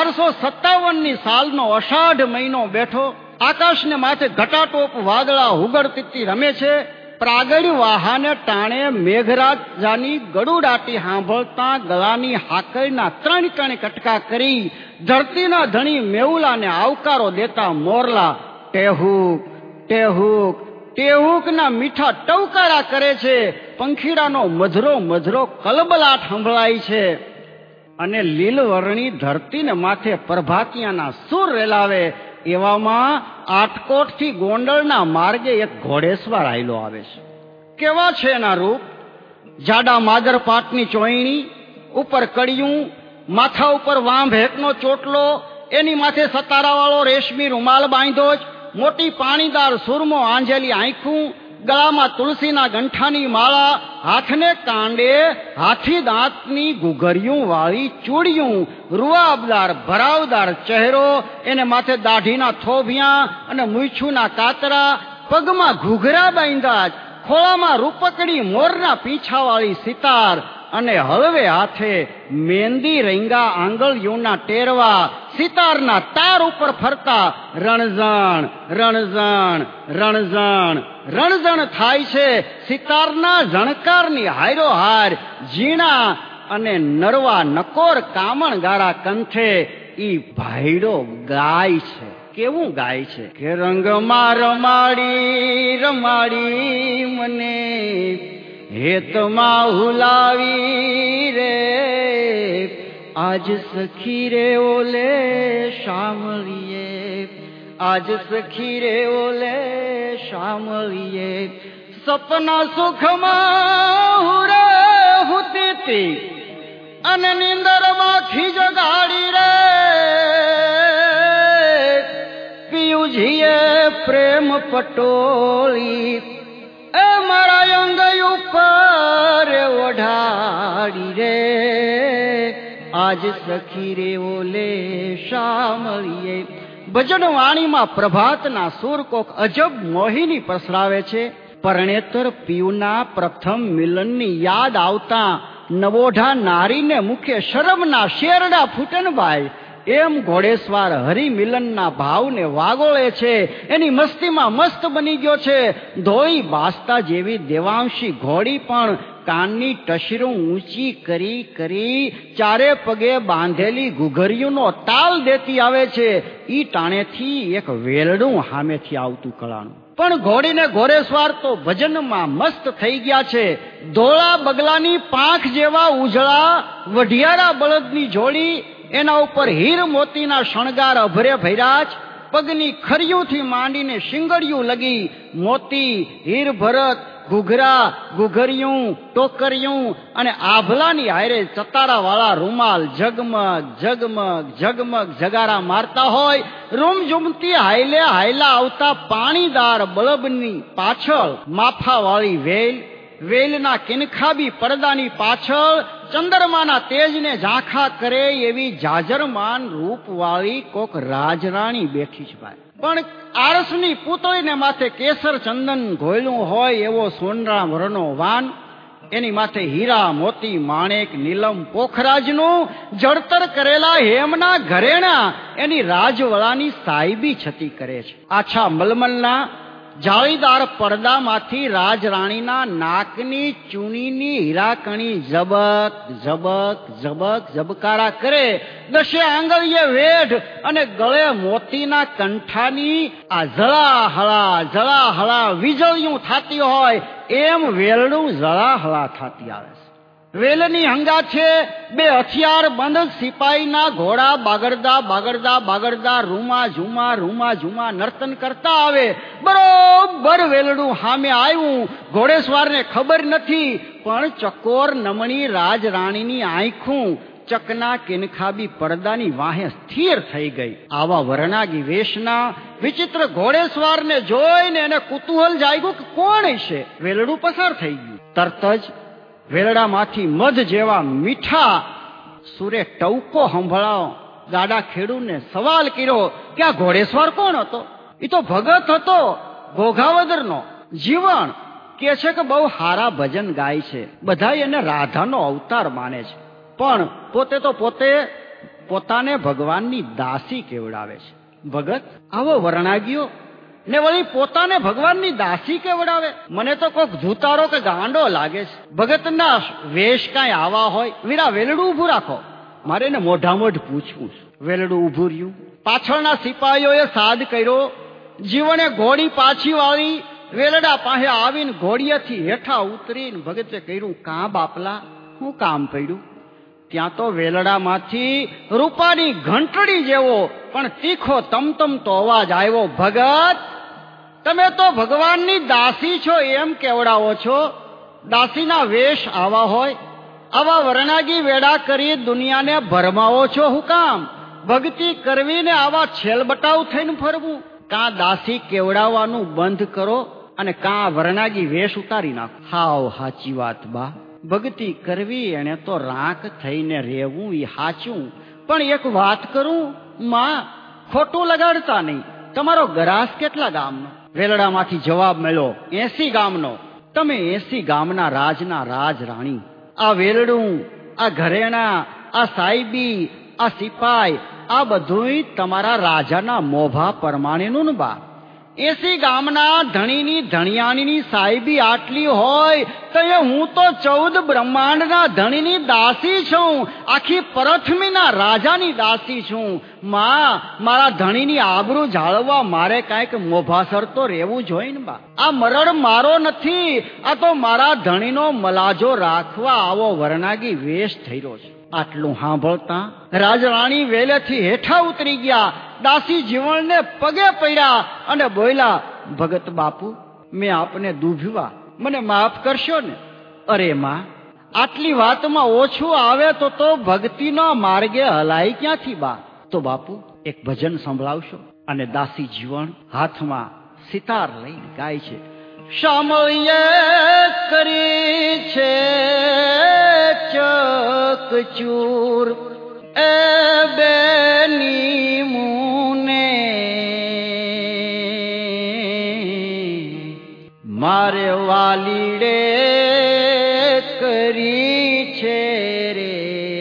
1857 સાલનો અષાઢ મહિનો બેઠો. આકાશને માથે ઘટાટોપ વાદળા હુગડતીતી રમે છે. પ્રાગળ વાહાને ટાણે મેઘરાજાની ગડુડાટી સાંભળતા ગળાની હાકરના 3 કટકા કરી ધરતીના ધણી મેઉલાને આવકારો દેતા મોરલા ટેહુક ટેહુક ટેહુકના મીઠા ટવકારા કરે છે. પંખીડાનો મધરો મધરો કલબલાટ સંભળાય છે અને લીલવર્ણી ધરતીને માથે પ્રભાતિયાના સૂર રેલાવે એવામાં આટકોટથી ગોંડલના માર્ગે એક ઘોડેસવાર આયલો આવે છે. કેવા છે એના રૂપ? જાડા માદર પાટની ચોયણી, ઉપર કડિયું, માથા ઉપર વાંભેકનો ચોટલો, એની માથે સતારાવાળો રેશમી રૂમાલ બાંધ્યો જ, મોટી પાણીદાર સુરમો આંજેલી આંખું, ગળામાં તુલસીના ગંઠાની માળા, હાથને કાંડે હાથી દાંતની ગુગરિયું વાળી ચૂડિયું, રૂઆબદાર ભરાવદાર ચહેરો, એને માથે દાઢીના થોભિયા અને મૂછુના કાતરા, પગમાં ઘૂઘરા બાંધ્યા જ, ખોળામાં રૂપકડી મોરના પીંછાવાળી સિતાર અને હળવે હાથે મહેંદી રંગા આંગળીઓના ટેરવા, સિતારના તાર ઉપર ફરતા રણઝણ રણઝણ રણઝણ રણઝણ થાય છે. સિતારના ઝણકારની હારો હાર ઝીણા અને નરવા નકોર કામણ ગારા કંઠે ઈ ભાઈડો ગાય છે. કેવું ગાય છે કે રંગમાં રમાડી રમાડી મને હેતમાં હુલાવી રે, આજ સખી રે ઓલે શામળીએ, આજ સખી રે ઓલે શામળીએ, સપના સુખમાં હુરે હુતી અને નિંદરમાંથી જગાડી રે, પિયુજીએ પ્રેમ પટોળી એ મારા અંગ ઉપર ઓઢાડી રે, આજ સખી રે ઓલે શામળીએ. ભજન વાણીમાં પ્રભાતના સૂર કોક અજબ મોહિની પ્રસરાવે છે. પરણેતર પિયુના પ્રથમ મિલનની યાદ આવતા નવોઢા નારીને મુખે શરમના શેરડા ફૂટન ભાઈ. એમ ઘોડેસવાર હરિમિલનના ભાવને વાગોળે છે. એની મસ્તીમાં મસ્ત બની ગયો છે. ધોળી બાસ્તા જેવી દેવાંશી ઘોડી પણ કાનની ટશરું ઊંચી કરી કરી ચારે પગે બાંધેલી ઘુઘરિયુંનો તાલ દેતી આવે છે. ઈ ટાણેથી એક વેલડું સામેથી આવતું કળાનું. પણ ઘોડીને ઘોડેસવાર તો ભજનમાં મસ્ત થઈ ગયા છે. ધોળા બગલાની પાંખ જેવા ઉજળા વઢિયારા બળદની જોડી, એના ઉપર હીર મોતીના શણગાર અભરે ભૈરાજ, પગની ખરીયુંથી માંડીને શિંગડિયું લગી મોતી, હીર ભરત, ઘૂઘરા, ઘૂઘરિયું, ટોકરિયું અને આભલાની હારે ચતારાવાળા રૂમાલ ઝગમગ ઝગમગ ઝગમગ જગારા મારતા હોય. રૂમઝુમતી હાઈલે હાઈલા આવતા પાણીદાર બળબની પાછળ માફાવાળી વેલ, વેલના કિનખાબી પડદાની પાછળ ચંદ્રમાના તેજને ઝાંખા કરે એવી જાજરમાન રૂપવાળી કોક રાજરાણી બેઠી છે ભાઈ. પણ આરસની પૂતળીને માથે કેસર ચંદન ઘોયલું હોય એવો સોનરા વરનો વાન, એની માથે હીરા મોતી માણેક નીલમ પોખરાજનું જળતર કરેલા હેમના ઘરેણા એની રાજવળાની સાહેબી છતી કરે છે. આછા મલમલના જાળીદાર પડદામાંથી રાજરાણીના નાકની ચૂનીની હીરાકણી ઝબક ઝબક ઝબક ઝબકારા કરે. દશે આંગળીએ વેઢ અને ગળે મોતીના કંઠાની આ જળાહળા વીજળીયું થાતી હોય એમ વેલડું જળાહળા થાતી આવે છે. વેલની હંગા છે બે હથિયાર બંધ સિપાહીના ઘોડા બાગડદા બાગડદા બાગડદા રૂમા ઝુમા નર્તન કરતા આવે. બરોબર વેલડું સામે આવ્યું. ઘોડેસવારને ખબર નથી, પણ ચકોર નમણી રાજરાણીની આંખું ચકના કિનખાબી પડદાની વાહે સ્થિર થઈ ગઈ. આવા વરણાગી વેશના વિચિત્ર ઘોડેસવારને જોઈને એને કુતૂહલ જાગ્યું કે કોણ હશે. વેલડું પસાર થઈ ગયું. તરત જ વેલડામાંથી મધ જેવા મીઠા સુરે ટવકો સંભળાવો ગાડા ખેડૂને સવાલ કર્યો કે આ ઘોડેસવાર કોણ હતો? એ તો ભગત હતો ઘોઘાવદરનો. જીવન કે છે કે બહુ હારા ભજન ગાય છે, બધા એને રાધાનો અવતાર માને છે, પણ પોતે પોતાને ભગવાનની દાસી કેવડાવે છે. ભગત આવો વર્ણાગ્યો ને વળી પોતાને ભગવાનની દાસી કેવડાવે? મને તો કોઈક ધૂતારો કે ગાંડો લાગે છે. ભગતના વેશ કાંઈ આવા હોય? વીરા વેલડું ઊભું રાખો, મારે એને મોઢામોઢ પૂછવું છે. વેલડું ઊભું રહ્યું. પાછળના સિપાહીઓએ સાદ કર્યો. જીવને ઘોડી પાછી વાળી, વેલડા પાસે આવીને ઘોડિયાથી હેઠા ઉતરીને ભગતે કહ્યું, કાં બાપલા, શું કામ પડ્યું? ત્યાં તો વેલડામાંથી રૂપાની ઘંટડી જેવો પણ તીખો તમતમતો અવાજ આવ્યો, ભગત, તમે તો ભગવાનની દાસી છો એમ કેવડાવો છો? દાસીના વેશ આવા હોય? આવા વરણાગી વેડા કરી દુનિયાને ભરમાવો છો હું કામ? ભક્તિ કરવીને આવા છેલબટાવ થઈને ફરવું? કાં દાસી કેવડાવવાનું બંધ કરો અને કાં વરણાગી વેશ ઉતારી નાખો. હાવ હાચી વાત બા, ભક્તિ કરવી એને તો રાંક થઈને રહેવું એ હાચું, પણ એક વાત કરું માં, ખોટું લગાડતા નહીં. તમારો ગરાસ કેટલા ગામનો? વેલડામાંથી જવાબ મળ્યો, 80 ગામનો. તમે 80 ગામના રાજના રાજ રાણી. આ વેલડું, આ ઘરેણા, આ સાહેબી, આ સિપાઈ, આ બધુંય તમારા રાજાના મોભા પરમાણેનું ને બા. 80 ગામના ધણીની ધણિયાણીની સાહેબી આટલી હોય તો એ હું તો 14 બ્રહ્માંડના ધણીની દાસી છું, આખી પરથમીના રાજાની દાસી છું. માં, મારા ધણીની આબરૂ જાળવવા મારે કાંઈક મોભાસર તો રહેવું જોઈએ ને બા. આ મરડ મારો નથી, આ તો મારા ધણીનો મલાજો રાખવા આવો વરણાગી વેશ થઈ રહ્યો છે. આટલું સાંભળતા રાજરાણી વેલેથી હેઠા ઉતરી ગયા, દાસી જીવણને પગે પડ્યા અને બોલ્યા, ભગત બાપુ, મેં આપને દુભ્યા, મને માફ કરશો ને? અરે માં, આટલી વાતમાં ઓછું આવે તો ભક્તિનો માર્ગે હલાય ક્યાંથી બા? તો બાપુ એક ભજન સંભળાવશો? અને દાસી જીવણ હાથમાં સિતાર લઈને ગાય છે, શામળીએ કરી છે ચકચૂર એ બેની મુને, મારે વાલીડે કરી છે રે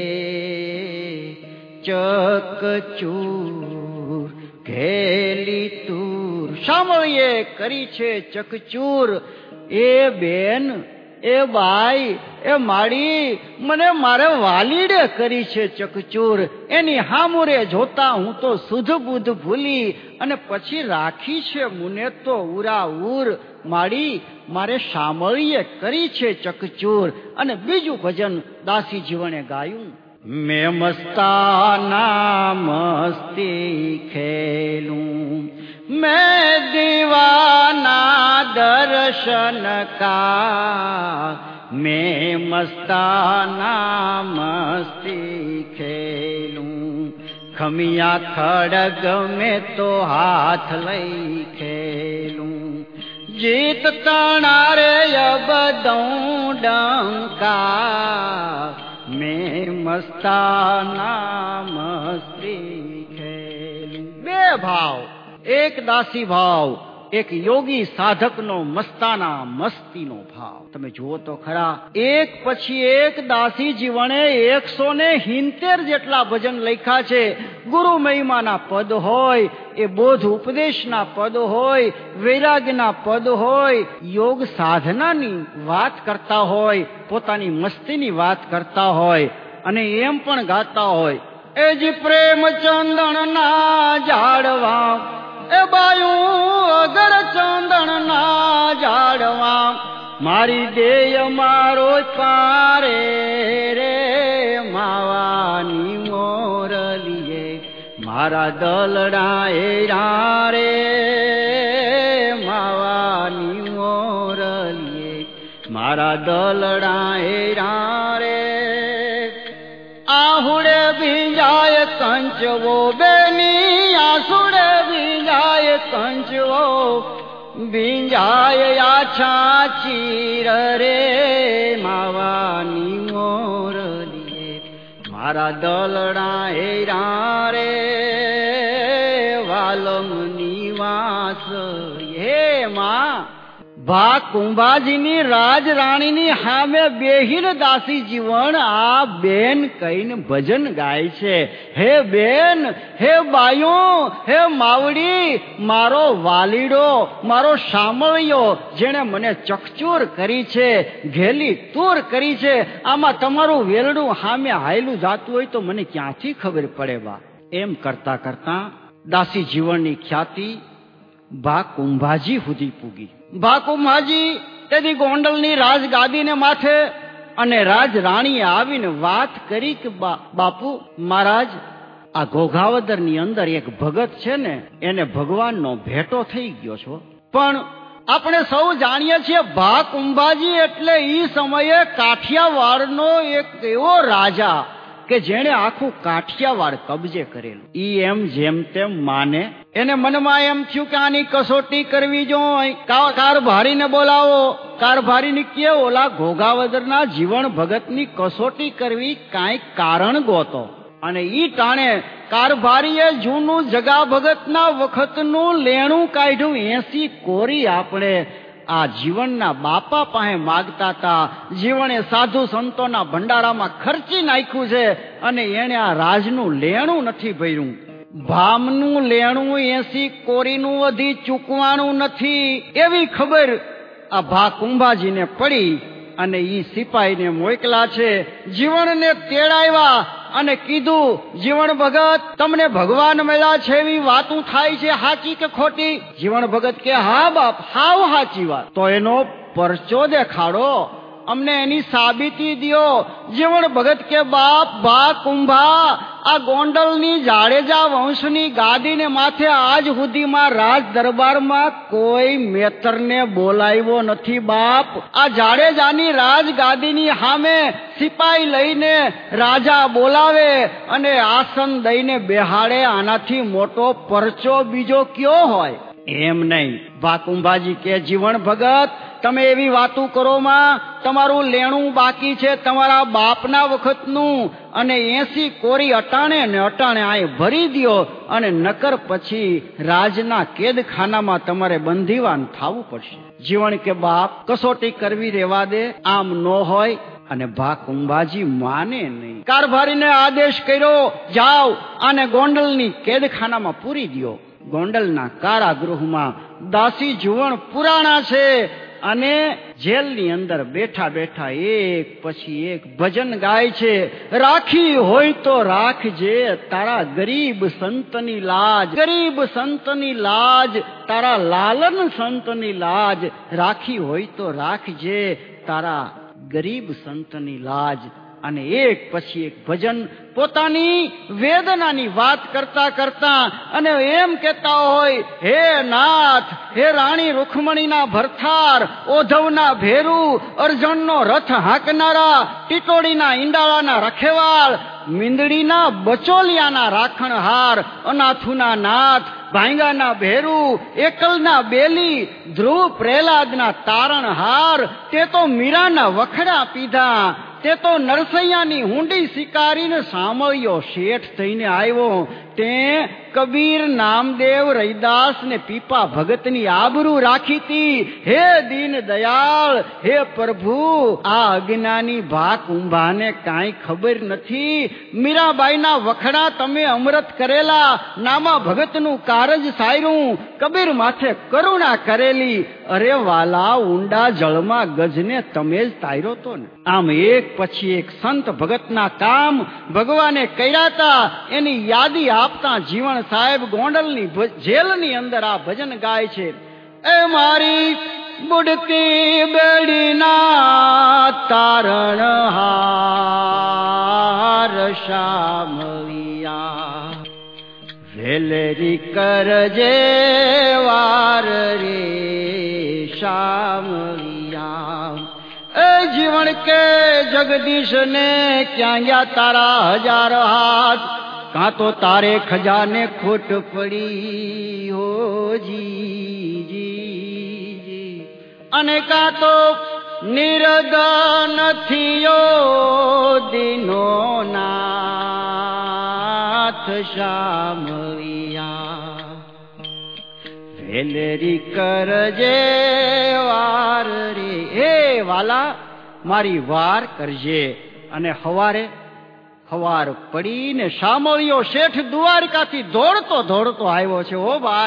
ચકચૂર ઘેલી તુર. શામળીએ કરી છે ચકચૂર એ બેન, એ બાઈ, એ માડી, મને મારે વાલીડે કરી છે ચકચૂર. એની હામુરે જોતા હું તો સુધ બુધ ભૂલી અને પછી રાખી છે મુને તો ઉરા ઉર. માડી, મારે શામળીએ કરી છે ચકચૂર. અને બીજું ભજન દાસી જીવણે ગાયું, મેં મસ્તાના મસ્તી ખેલું, मैं दीवाना दर्शन का, मैं मस्ताना मस्ती खेलूं, खमिया खड़ग में तो हाथ लई खेलूं, जीत तणारे अब दऊं डंका, मैं मस्ताना मस्ती खेलूं. બે ભાવ, એક દાસી ભાવ, એક યોગી સાધકનો મસ્તાના મસ્તીનો ભાવ. તમે જુઓ તો ખરા, એક પછી એક દાસી જીવણે 170 જેટલા ભજન લખ્યા છે. ગુરુ મહિમાના પદ હોય, એ બોધ ઉપદેશના પદ હોય, વૈરાગ્યના પદ હોય, યોગ સાધનાની વાત કરતા હોય, પોતાની મસ્તીની વાત કરતા હોય અને એમ પણ ગાતા હોય, એ જી પ્રેમ ચંદન ના ઝાડવા, એ બાયું અગર ચંદન ના ઝાડવા, મારી દેય મારો પારે રે માવાની મોરલીએ, મારા દલડા એ રે માવાની મોરલીએ, મારા દલડા એ રે. આહુડે ભીંજાય કંચવો બેની, આસુડે ભીંજાય કંચવો, ભીંજાય આછા ચીર રે માવાની મોરલીએ, મારા દલડા એ રે વાલમની વાસ. હે માં, ભા કુંભાજીની રાજ રાણીની સામે બેહીને દાસી જીવણ આ બેન કહીને ભજન ગાય છે. હે બેન, હે બાયું, હે માવડી, મારો વાલીડો, મારો શામળિયો, જેણે મને ચકચૂર કરી છે, ઘેલી તૂર કરી છે, આમાં તમારું વેલડું સામે હાયલું જાતું હોય તો મને ક્યાંથી ખબર પડે બા. એમ કરતા કરતા દાસી જીવણની ખ્યાતિ ભા કુંભાજી સુધી પૂગી. ભા કુંભાજી તેથી ગોંડલની રાજગાદીને માથે અને રાજ રાણીએ આવીને વાત કરી કે બાપુ મહારાજ, આ ઘોઘાવદરની અંદર એક ભગત છે ને, એને ભગવાનનો ભેટો થઈ ગયો છો. પણ આપણે સૌ જાણીએ છીએ ભા કુંભાજી એટલે ઈ સમયે કાઠિયાવાડનો એક એવો રાજા કે જેણે આખું કાઠિયાવાડ કબજે કરેલું. ઈ એમ જેમ તેમ માને, એને મનમાં એમ થયું કે આની કસોટી કરવી જોઈએ. કારભારીને બોલાવો. કારભારીને કે ઓલા ઘોઘાવદરના જીવન ભગતની કસોટી કરવી, કાંઈક કારણ ગોતો. અને ઈ ટાણે કારભારીએ જૂનું જગા ભગતના વખતનું લેણું કાઢ્યું. 80 કોરી આપણે આ જીવનના બાપા પાસે માગતા હતા. જીવને સાધુ સંતોના ભંડારામાં ખર્ચી નાખ્યું છે અને એને આ રાજનું લેણું નથી ભર્યું. ભામનું લેણું 80 કોરીનું વધી ચૂકવાનું નથી, એવી ખબર આ ભા કુંભાજીને પડી અને ઈ સિપાહીને મોકલા છે. જીવનને તેડાવ્યા અને કીધું, જીવન ભગત, તમને ભગવાન મળ્યા છે એવી વાતું થાય છે, સાચી કે ખોટી? જીવન ભગત કે હા બાપ, હાવ સાચી વાત. તો એનો પરચો દેખાડો, અમને એની સાબિતી દ્યો. જીવન ભગત કે બાપ, ભા કુંભા, આ ગોંડલની જાડેજા વંશની ગાદીને માથે આજ સુધીમાં રાજ દરબારમાં કોઈ મેતરને બોલાવ્યો નથી બાપ. આ જાડેજાની રાજગાદીની સામે સિપાઈ લઈને રાજા બોલાવે અને આસન દઈને બેહાડે, આનાથી મોટો પરચો બીજો કયો હોય? એમ નહીં. ભા કુંભાજી કે જીવન ભગત, તમે એવી વાતું કરો માં, તમારું લેણું બાકી છે તમારા બાપના વખતનું, અને 80 કોરી અટાણે ને અટાણે આ ભરી દ્યો, અને નકર પછી રાજના કેદખાનામાં તમારે બંધીવાન થવું પડશે. જીવન કે બાપ, કસોટી કરવી રેવા દે, આમ નો હોય. અને ભા કુંભાજી માને નહીં. કારભારીને આદેશ કર્યો, જાઓ આને ગોંડલની કેદખાનામાં પૂરી દ્યો. ગોંડલના કારાગૃહમાં દાસી જુવણ પુરાણા છે અને જેલની અંદર બેઠા બેઠા એક પછી એક ભજન ગાય છે. રાખી હોય તો રાખજે તારા ગરીબ સંતની લાજ, ગરીબ સંતની લાજ, તારા લાલન સંતની લાજ. રાખી હોય તો રાખજે તારા ગરીબ સંતની લાજ. અને એક પછી એક ભજન પોતાની વેદનાની વાત કરતા કરતા અને એમ કહેતા હોય, હે નાથ, હે રાણી રૂખમણીના ભરથાર, ઓધવના ભેરું, અર્જણનો રથ હાંકનારા, ટીટોડીના ઈંડાળાના રખેવાળ, મીંદડીના બચોલિયાના રાખણહાર, અનાથુના નાથ, ભાંગાના ભેરું, એકલના બેલી, ધ્રુવ પ્રહલાદના તારણહાર. તે તો મીરાના વખડા પીધા, તે તો નરસૈયાની હુંડી શિકારીને સામળિયો શેઠ થઈને આવ્યો. તે કબીર, નામદેવ, રૈદાસ ને પીપા ભગતની આબરૂ રાખી હતી. હે દીન દયાળ, હે પ્રભુ, આ અજ્ઞાની ભા કુંભાને કાંઈ ખબર નથી. મીરાબાઈના વખડા તમે અમૃત કરેલા, નામા ભગતનું કારજ સાર્યું, કબીર માથે કરુણા કરેલી. અરે વાલા, ઊંડા જળમાં ગજને તમે જ તાર્યો તો ને. આમ એક પછી એક સંત ભગતના કામ ભગવાને કર્યા હતા, એની યાદી આપતા જીવણ સાહેબ ગોંડલની જેલની અંદર આ ભજન ગાય છે. એ મારી બુડતી બેડીના તારણહાર શામળિયા, વેલેરી કરજે વાર રે શામળિયા. એ જીવન કે જગદીશ ને ક્યાં ગયા તારા 1000 હાથ, કાં તો તારે ખજાને ખોટ પડી હો જી, અને કાં તો નિરદન થયો દીનો નાથ શામળિયા. વેલેરી કરજે વાર રે, હે વાલા મારી વાર કરજે. અને હવાર પડીને શામળિયો શેઠ દ્વારકાથી દોડતો દોડતો આવ્યો છે. ઓ ભાઈ,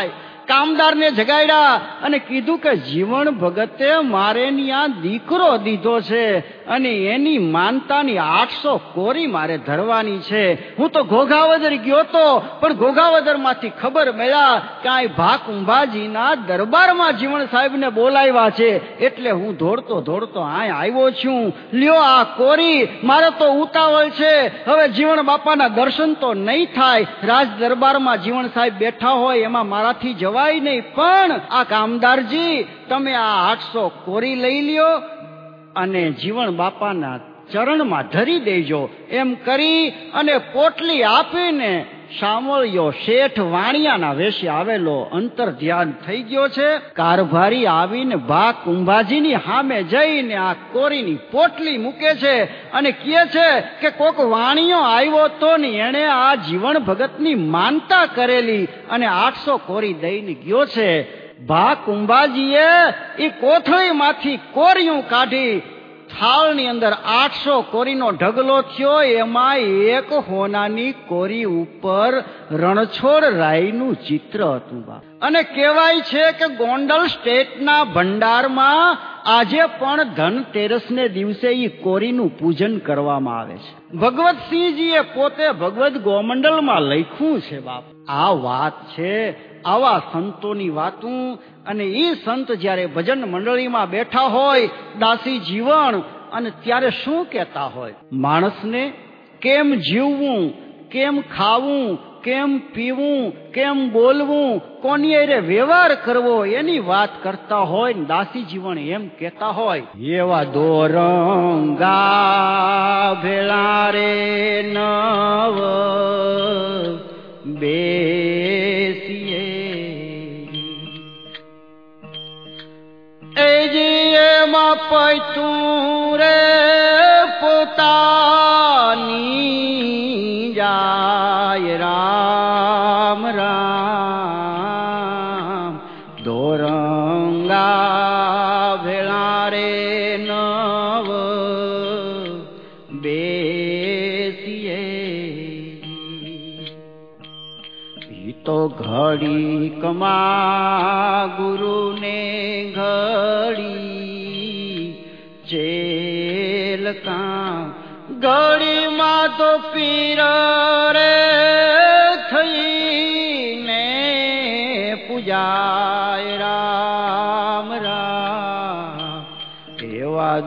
કામદારને જગાડ્યા અને કીધું કે જીવન ભગતે મારે ત્યાં દીકરો દીધો છે અને એની માનતાની 800 કોરી મારે ધરવાની છે. હું તો ઘોઘાવદર ગયો તો, પણ ઘોઘાવદર માંથી ખબર મળ્યા કે આ ભાકુંભાજીના દરબારમાં જીવણ સાહેબને બોલાવ્યા છે, એટલે હું દોડતો દોડતો અહીં આવ્યો છું. લ્યો આ કોરી, મારે તો ઉતાવળ છે. હવે જીવણ બાપાના દર્શન તો નહીં થાય. રાજ દરબારમાં જીવણ સાહેબ બેઠા હોય એમાં મારાથી જવાય નહીં, પણ આ કામદારજી તમે આ 800 કોરી લઈ લ્યો અને જીવણ બાપાના ચરણમાં ધરી દેજો. એમ કરી અને પોટલી આપીને શામળિયો શેઠ વાણિયાના વેશે આવેલો અંતર ધ્યાન થઈ ગયો છે. કારભારી આવીને ભા કુંભાજીની સામે જઈને આ કોરીની પોટલી મૂકે છે અને કહે છે કે કોક વાણિયો આવ્યો તો ને એણે આ જીવણ ભગતની માનતા કરેલી અને 800 કોરી દઈને ગયો છે. ભા કુંભાજીએ એ કોથળીમાંથી કોરિયું કાઢી થાળની અંદર 800 કોરીનો ઢગલો થયો. એમાં એક હોનાની કોરી ઉપર રણછોડ રાયનું ચિત્ર હતું. અને કહેવાય છે કે ગોંડલ સ્ટેટના ભંડારમાં આજે પણ ધનતેરસને દિવસે એ કોરીનું પૂજન કરવામાં આવે છે. ભગવતસિંહજીએ પોતે ભગવત ગોમંડલમાં લખ્યું છે. બાપ આ વાત છે, આવા સંતોની વાતું. અને એ સંત જ્યારે ભજન મંડળીમાં બેઠા હોય દાસી જીવણ, અને ત્યારે શું કહેતા હોય? માણસને કેમ જીવવું, કેમ ખાવું, કેમ પીવું, કેમ બોલવું, કોની હારે વ્યવહાર કરવો એની વાત કરતા હોય. દાસી જીવણ એમ કહેતા હોય, એવા દોરંગા ભેળા રે નવ બેસીએ એમાં પૈતું રે પોતાની જાય. રામ રામ દોરંગા ભેળા રે નવ બેસીએ. તો ઘડી કમા ગુરુને ઘડી ચેલકા, ઘડીમાં તો પીર રે થઈને પૂજાય. રામ રામ એવા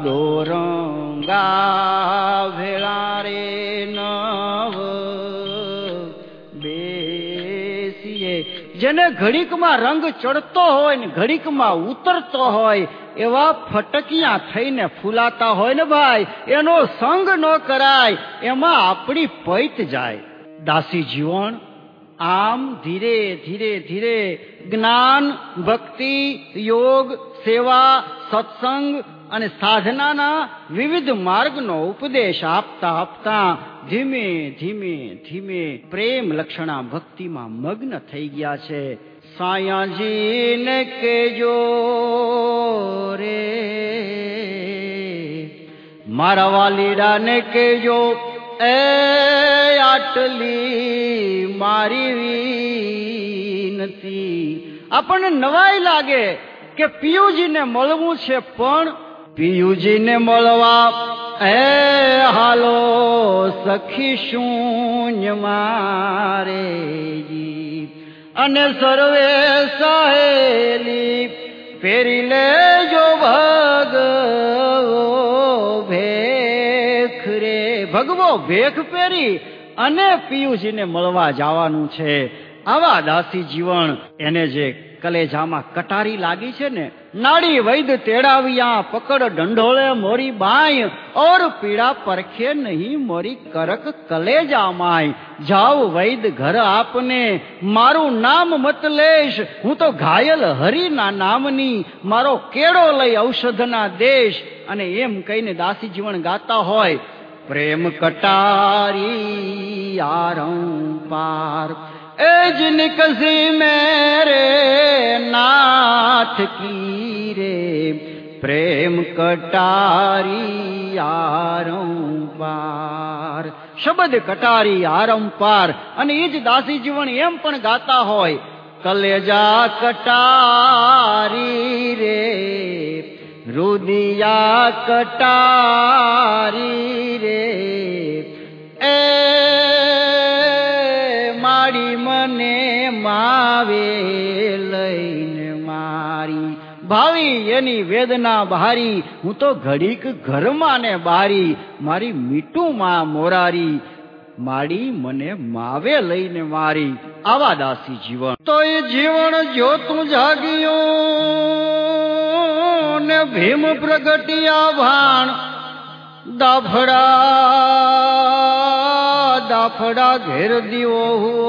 દોરંગા ભેળા રે નવ બેસીએ. જેને ઘડીકમાં રંગ ચડતો હોય ને ઘડીકમાં ઉતરતો હોય એવા ફટકિયા થઈને ફૂલાતા હોય ને ભાઈ, એનો સંગ ન કરાય, એમાં આપણી પૈત જાય. દાસી જીવન આમ ધીરે ધીરે ધીરે જ્ઞાન, ભક્તિ, યોગ, સેવા, સત્સંગ અને સાધનાના વિવિધ માર્ગનો ઉપદેશ આપતા આપતા ધીમે ધીમે ધીમે પ્રેમ લક્ષણા ભક્તિમાં મગ્ન થઈ ગયા છે. સાયાજીને કેજો રે, મારા વાલીડાને કેજો, એ આટલી મારી વિનતી. આપણને નવાઈ લાગે કે પિયુજીને મળવું છે, પણ પિયુજીને મળવા એ હાલો સખી શૂન્ય મારે જી. અને સર્વે સહેલી ફેરી લેજો ભગવો ભેખ રે. ભગવો ભેખ પહેરી અને પિયુજીને મળવા જવાનું છે. આવા દાસી જીવન એને જે કલેજામાં કટારી લાગી છે ને, નાડી વૈદ તેડાવિયા પકડ ડંઢોળે મોરી બાય, ઓર પીડા પરખે નહીં મોરી કરક કલેજા માય. જાઓ વૈદ ઘર આપને મારું નામ મત લેશ, હું તો ઘાયલ હરિના નામની, મારો કેળો લઈ ઔષધના દેશ. અને એમ કહીને દાસી જીવન ગાતા હોય, પ્રેમ કટારી આરંપાર એજ નિકસી મેરે નાથ કી રે. પ્રેમ કટારી આરંપાર, શબ્દ કટારી આરંપાર. અને એ જ દાસી જીવન એમ પણ ગાતા હોય, કલેજા કટારી રે રુદિયા કટારી રે એ માડી મને માવે લઈને મારી ભાવી એની વેદના બહારી હું તો ઘડીક ઘરમાં ને બારી મારી મીઠું માં મોરારી માડી મને માવે લઈને મારી આવા દાસી જીવન તો એ જીવન જોતું જાગ્યું ને ભીમ પ્રગટિયા ભાણ દાફડા ઘેર દીવો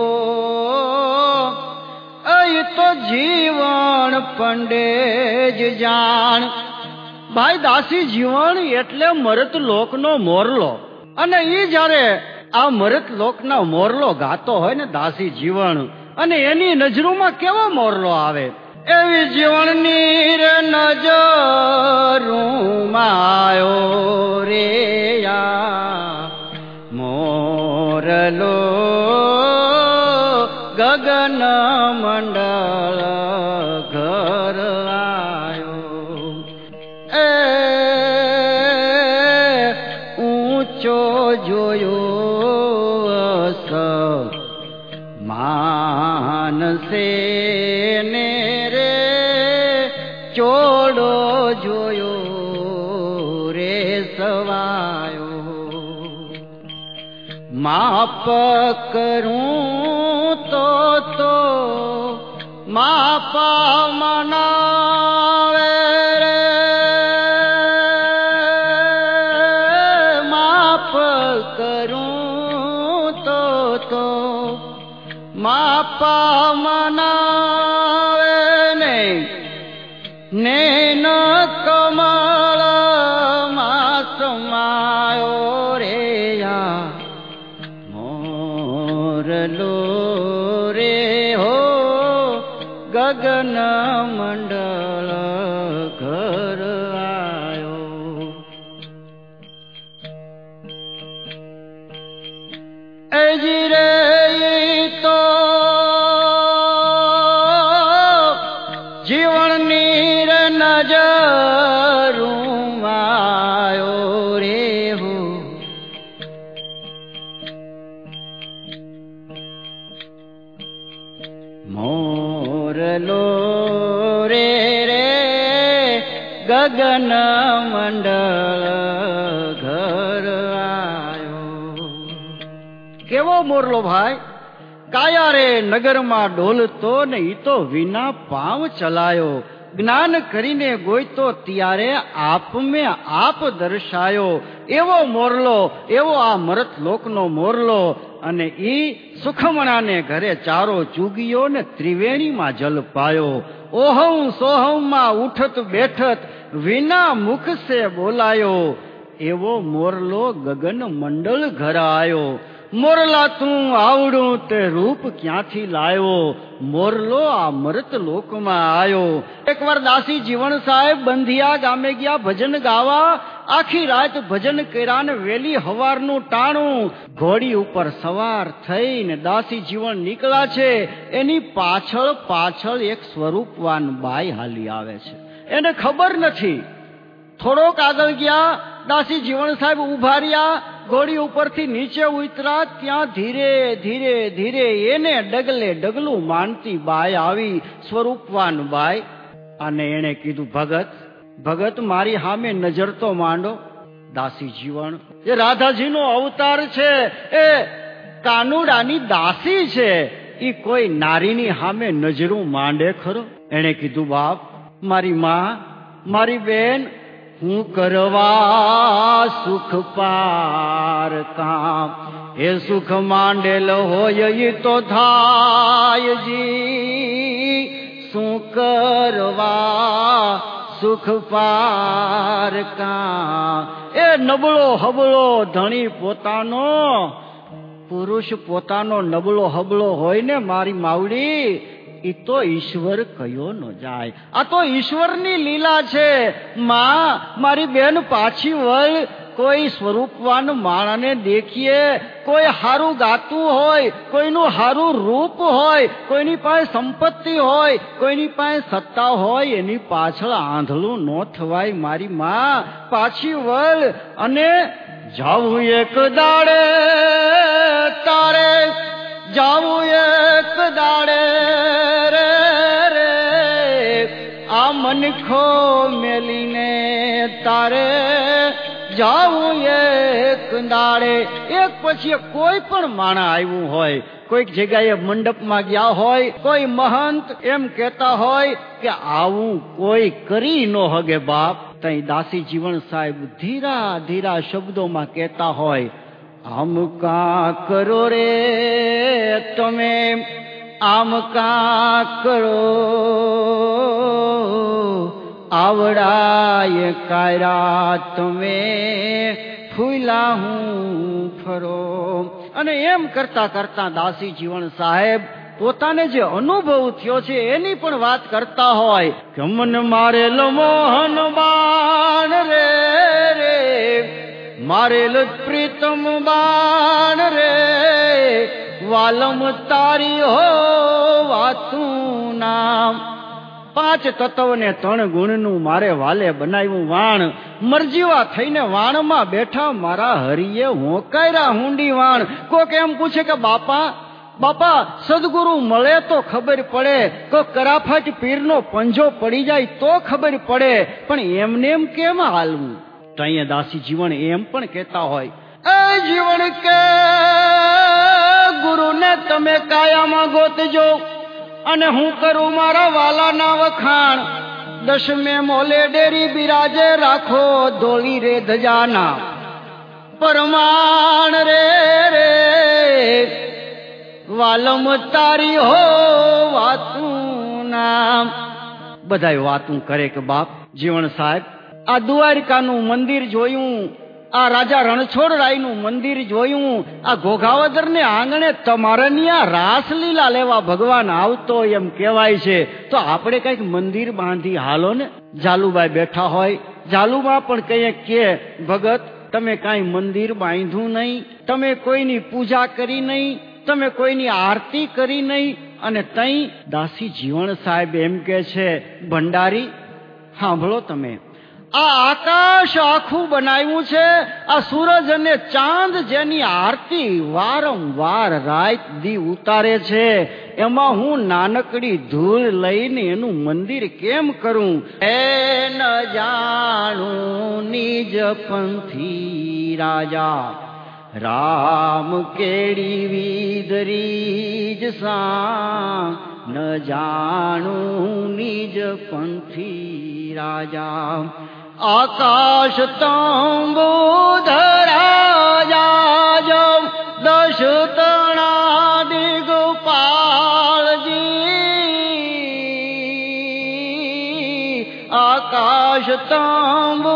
એ તો જીવન પંડે જ જાણ ભાઈ દાસી જીવન એટલે મરત લોકનો મોરલો અને ઈ જ્યારે આ મરત લોકના મોરલો ગાતો હોય ને દાસી જીવન અને એની નજરોમાં કેવો મોરલો આવે એવી જીવનની રે નજરોમાં આયો રે મોરલો ગગન મંડળ ઘર આયો એ ઊંચો જોયો માનસે ને રે ચોડો જોયો રે સવાયો માપ કરું તો માપા મનાવે રે માપ કરું તો માપા મનાવે ને ન કમળ માં સમાયો રે મોરલો રે હો ગગન મંડળ ઘર આયો એજી રે તો જીવનની રે નજરું આયો રે હો મોરલો રે રે ગગન મંડળ ઘર આયો કેવો મોરલો ભાઈ કાયા રે નગરમાં ડોલતો ને ઈ તો વિના પાવ ચલાયો જ્ઞાન કરીને ગોઈતો ત્યારે આપ મેં આપ દર્શાયો એવો મોરલો એવો આ મરત લોકનો મોરલો અને ઈ સુખમણાને ઘરે ચારો ચૂગ્યો ને ત્રિવેણીમાં જલ પાયો ઓહમ સોહમમાં ઉઠત બેઠત વિના મુખ સે બોલાયો એવો મોરલો ગગન મંડળ ઘર આયો મોરલા તું આવડું તે રૂપ ક્યાંથી લાયો મોરલો આ મરત લોકમાં આયો એકવાર દાસી જીવણ સાહેબ બંધિયા ગામે ગયા ભજન ગાવા આખી રાત ભજન કર્યા ને વેલી હવારનું ટાણું ઘોડી ઉપર સવાર થઈને દાસી જીવન નીકળ્યા છે એની પાછળ એક સ્વરૂપવાન બાઈ હાલી આવે છે એને ખબર નથી થોડોક આગળ ગયા દાસી જીવણ સાહેબ ઉભા રહ્યા ઘોડી ઉપરથી નીચે ઉતરા ત્યાં ધીરે ધીરે ધીરે એને ડગલે ડગલું માનતી બાઈ આવી સ્વરૂપવાન બાઈ અને એને કીધું ભગત મારી સામે નજર તો માંડો દાસી જીવન એ રાધાજીનો અવતાર છે એ કાનુડાની દાસી છે ઈ કોઈ નારીની સામે નજરું માંડે ખરો એને કીધું બાપ મારી માં મારી બેન હું કરવા સુખ પાર કામ એ સુખ માંડેલ હોય ઈ તો થાય જી શું કરવા સુખ પાર કામ એ નબળો હબળો ધણી પોતાનો પુરુષ પોતાનો નબળો હબળો હોય ને મારી માવડી ઈ તો ઈશ્વર કયો ન જાય આ તો ઈશ્વરની લીલા છે માં મારી બેન પાછી વળ કોઈ સ્વરૂપવાન માણસને દેખીએ, કોઈ હારું ગાતું હોય, કોઈનું હારું રૂપ હોય, કોઈની પાસે સંપત્તિ હોય, કોઈની પાસે સત્તા હોય, એની પાછળ આંધળું ન થવાય મારી માં. પાછી વળ અને જાવું એક દાડે તારે, જાવું એક દાડે રે રે, આ મનખો મેલીને તારે જાવું એક દાડે. એક પછી કોઈ પણ માણસ આવ્યું હોય, કોઈક જગ્યાએ મંડપમાં ગયા હોય, કોઈ મહંત એમ કહેતા હોય કે આવું કોઈ કરી ન હગે બાપ. તઈ દાસી જીવણ સાહેબ ધીરા ધીરા શબ્દોમાં કહેતા હોય, આમ કા કરો રે તમે, આમ કા કરો, આવડાય કાયરા તમે, ફૂલા હું ફરો. અને એમ કરતા કરતા દાસી જીવણ સાહેબ પોતાને જે અનુભવ થયો છે એની પણ વાત કરતા હોય કે મન મારેલ મોહન બાણ રે રે, મારેલ પ્રીતમ બાણ રે, વાલમ તારી હો વાતું નામ. 5 તત્વ ને 3 ગુણનું મારે વાલે બનાવ્યું વાણ, મરજીવા થઈને વાણમાં બેઠા મારા હરિએ હોંકાયરા હુંડી વાણ. કોક એમ પૂછે કે બાપા બાપા સદગુરુ મળે તો ખબર પડે, કોક કરાફાટ પીરનો પંજો પડી જાય તો ખબર પડે, પણ એમને એમ કેમ હાલવું? તો અહીંયા દાસી જીવણ એમ પણ કહેતા હોય, એ જીવણ કે ગુરુને તમે કાયામાં ગોતજો અને હું કરું મારા વાલાના વખાણ. 10મે મોલે ડેરી બિરાજે રાખો ધોળી રે ધજાના પરમાણ રે રે, વાલમ તારી હો વાતું નામ. બધાય વાતું કરે કે બાપ જીવણ સાહેબ આ દ્વારકાનું મંદિર જોયું, આ રાજા રણછોડરાયનું મંદિર જોયું, આ ઘોઘાવદરને આંગણે તમારે ત્યાં રાસલીલા લેવા ભગવાન આવતો એમ કહેવાય છે, તો આપણે કઈક મંદિર બાંધી હાલો ને. જાલુબાઈ બેઠા હોય, જાલુબા પણ કહીએ કે ભગત તમે કાંઈ મંદિર બાંધ્યું નહીં, તમે કોઈની પૂજા કરી નહીં, તમે કોઈની આરતી કરી નહીં. અને તઈ દાસી જીવણ સાહેબ એમ કે છે, ભંડારી સાંભળો તમે, આ આકાશ આખું બનાવ્યું છે, આ સૂરજ અને ચાંદ જેની આરતી વારંવાર રાત દી ઉતારે છે, એમાં હું નાનકડી ધૂળ લઈને એનું મંદિર કેમ કરું? એ ન જાણું નિજ પંથી રાજા, રામ કેડી વિદરીજ સા, ન જાણું નિજ પંથી રાજા. આકાશ તંબુ ધરાજા જો 10 તણા દિગપાળજી, આકાશ તંબુ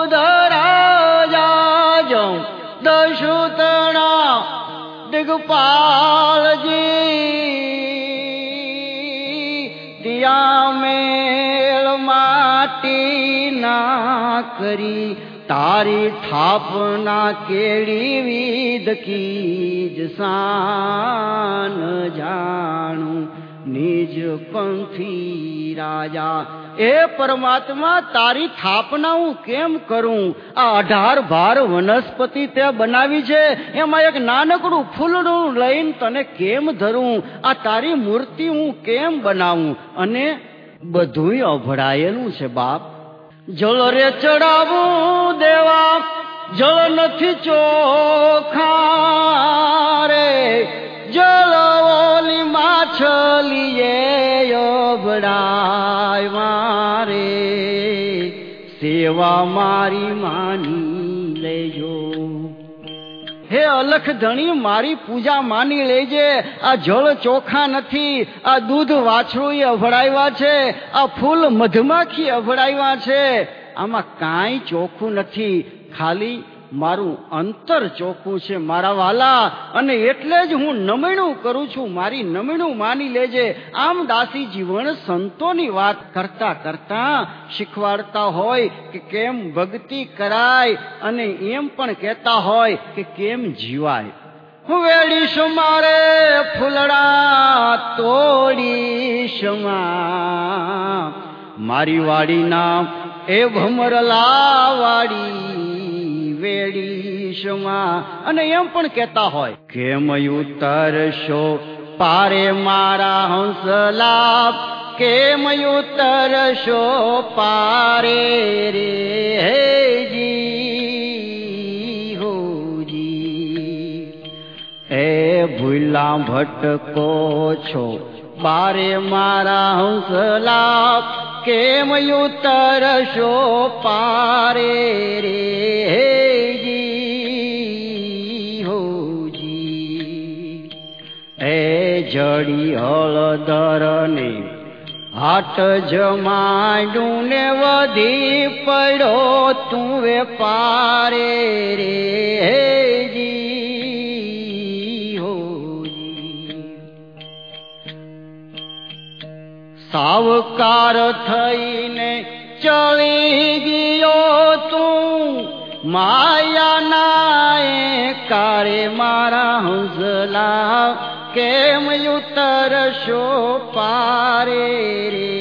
ધરાજા જો 10 તણા દિગપાળજી, દિયા મેળ માટી ના કરી, તારી થાપના કેડી વિધ કીજ સાન, જાણું નિજ પંથી રાજા. એ પરમાત્મા તારી થાપના હું કેમ કરું? આ 18 ભાર વનસ્પતિ તે બનાવી છે, એમાં એક નાનકડું ફૂલડું લઈને તને કેમ ધરું? આ તારી મૂર્તિ હું કેમ બનાવું? અને બધુંય અભડાયેલું છે બાપ. જળ રે ચડાવું દેવા જળ નથી ચોખા રે, જળ ઓલી માછલીએ અભડાય મારે, સેવા મારી માની લેજો. હે અલખ ધણી મારી પૂજા માની લેજે. આ જળ ચોખા નથી, આ દૂધ વાછરું અભડાવ્યા છે, આ ફૂલ મધમાખી અભડાવ્યા છે, આમાં કાંઈ ચોખ્ખું નથી. ખાલી મારું અંતર ચોખ્ખું છે મારા વાલા, અને એટલે જ હું નમણું કરું છું, મારી નમણું માની લેજે. આમ દાસી જીવન સંતોની વાત કરતા કરતા શીખવાડતા હોય કે કેમ ભક્તિ કરાય, અને એમ પણ કહેતા હોય કે કેમ જીવાય. વેડીશ મારે ફૂલડા તોડીશ મારી વાડીના એ ભમરલા વાડી વેડીશમાં. અને એમ પણ કહેતા હોય કેમ ઉતરશો પારે મારા હંસલા, કેમ ઉતરશો પારે રે હેજી હોજી. એ ભૂલા ભટકો છો બારે મારા હંસલા, કેમ ઉતરશો પારે રે હેજી હોજી. એ જડી હળદરને હાટ જમાડું ને વધી પડ્યો તું વેપારે રે હેજી હોજી. સાવકાર થઈને ચલી ગયો તું માયાના એ કારે મારા હંસલા, કેમ ઉતરશો પારે રે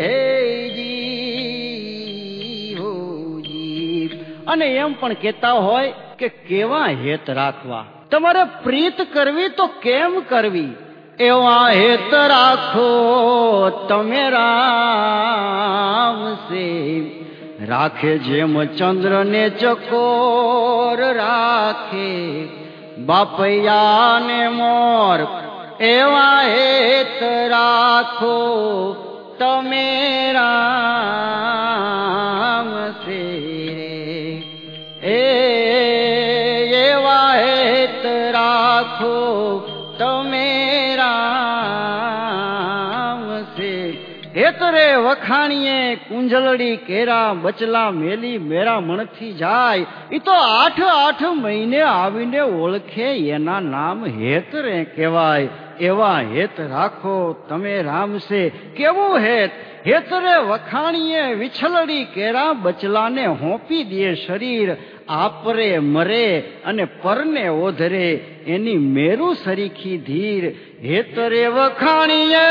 હેજી હોજી. અને એમ પણ કહેતા હોય કે કેવા હેત રાખવા, તમારે પ્રીત કરવી તો કેમ કરવી, એવા હેત રાખો તમે રામ સે. રાખે જેમ ચંદ્ર ને ચકોર રાખે બાપૈયા ને મોર, એવા હેત રાખો તમે રામ સે. એવા હેત રાખો તમે રામ સે. હેતરે વખાણીએ કુંજલડી કેરા બચલા મેલી મેરા મણથી જાય. ઈ તો 8 મહિને આવીને ઓળખે એના નામ હેતરે કહેવાય. એવા હેત રાખો તમે રામ સે. કેવું હેત? હેતરે વખાણીએ વિછલડી કેરા બચલાને હોંપી દે શરીર, આપરે મરે અને પરને ઓધરે એની મેરું સરીખી ધીર. હેતરે વખાણીએ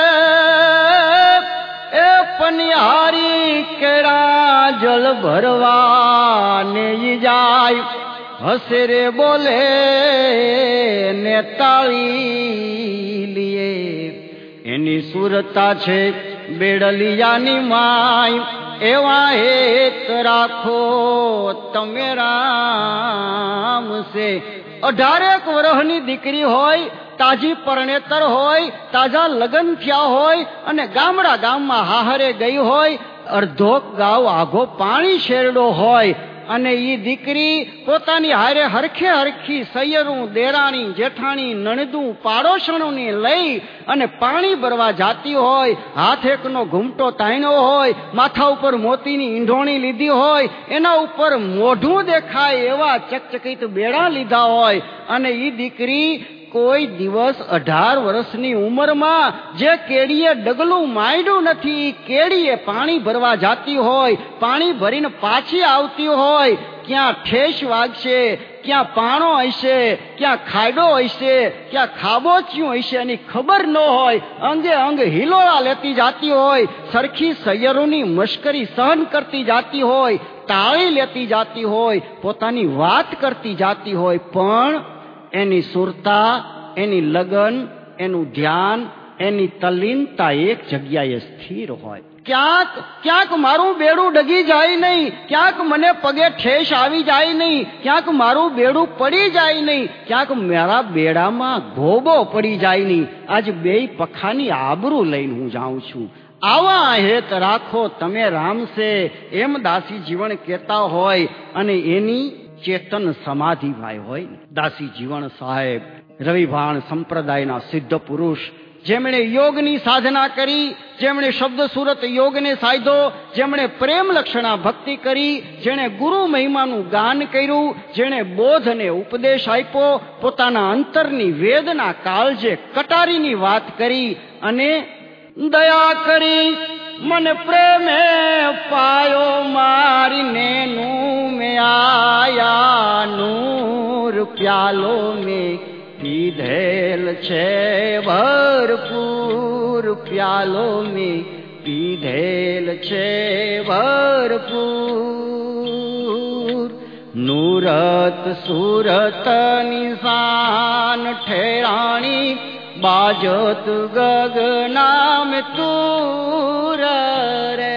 એ પનિહારી કેરા જલ ભરવા ને જાય, હસે રે બોલે ને તાળી લીએ. એની સુરતા છે બેડલિયાની માય, એવા હેત રાખો તમે રામ સે. 18 વર્ષની દીકરી હોય, તાજી પરણેતર હોય, તાજા લગ્ન થયા હોય અને ગામમાં હાહરે ગઈ હોય, અડધોક ગાવ આઘો પાણી શેરડો હોય, અને ઈ દીકરી પોતાની હારે હરખે હરખી સૈયરું દેરાણી જેઠાણી નણદું પાડોશણોને લઈ અને પાણી ભરવા જાતી હોય, હાથ એકનો ઘૂમટો તાણ્યો હોય, માથા ઉપર મોતીની ઈંઢોણી લીધી હોય, એના ઉપર મોઢું દેખાય એવા ચકચકિત બેડા લીધા હોય, અને ઈ દીકરી કોઈ દિવસ 18 વર્ષની ઉંમરમાં જે કેડીએ ડગલું માંડ્યું નથી, કેડીએ પાણી ભરવા જાતી હોય, પાણી ભરીને પાછી આવતી હોય, ક્યાં ઠેસ વાગશે, ક્યાં પાણો હશે, ક્યાં ખાડો હશે, ક્યાં ખાબોચિયું હશે એની ખબર ન હોય, અંગે અંગ હિલોળા લેતી જાતી હોય, સરખી સૈયરોની મશ્કરી સહન કરતી જાતી હોય, તાળી લેતી જાતી હોય, પોતાની વાત કરતી જાતી હોય, પણ એની સુરતા, એની લગન, એનું ધ્યાન, એની તલ્લીનતા એક જગ્યાએ સ્થિર હોય. ક્યાંક મારું બેડું ડગી જાય નહીં, ક્યાંક મને પગે ઠેસ આવી જાય નહીં, ક્યાંક મારું બેડું પડી જાય નહીં, ક્યાંક મારા બેડામાં ગોબો પડી જાય નહીં. આજ 2 પખાની આબરૂ લઈને હું જાઉં છું. આવા હેત રાખો તમે રામ સે, એમ દાસી જીવન કહેતા હોય, અને એની ચેતન સમાધિભાઈ હોય. દાસી જીવન સાહેબ રવિભાણ સંપ્રદાયના સિદ્ધ પુરુષ જેમણે યોગની સાધના કરી, જેમણે શબ્દ સુરત યોગને સાધ્યો, જેમણે પ્રેમ લક્ષણા ભક્તિ કરી, જેણે ગુરુ મહિમાનું ગાન કર્યું, જેણે બોધ અને ઉપદેશ આપ્યો, પોતાના અંતરની વેદના કાળજે કટારીની વાત કરી અને દયા કરી મને પ્રેમે પાયો મારીને નું મેં આયા નૂર પ્યાલો મેં પીધેલ છે ભરપૂર પ્યાલો મેં પીધેલ છે ભરપૂર નૂરત સુરત નિશાન ઠેરાણી બાજત ગગના में तूर रे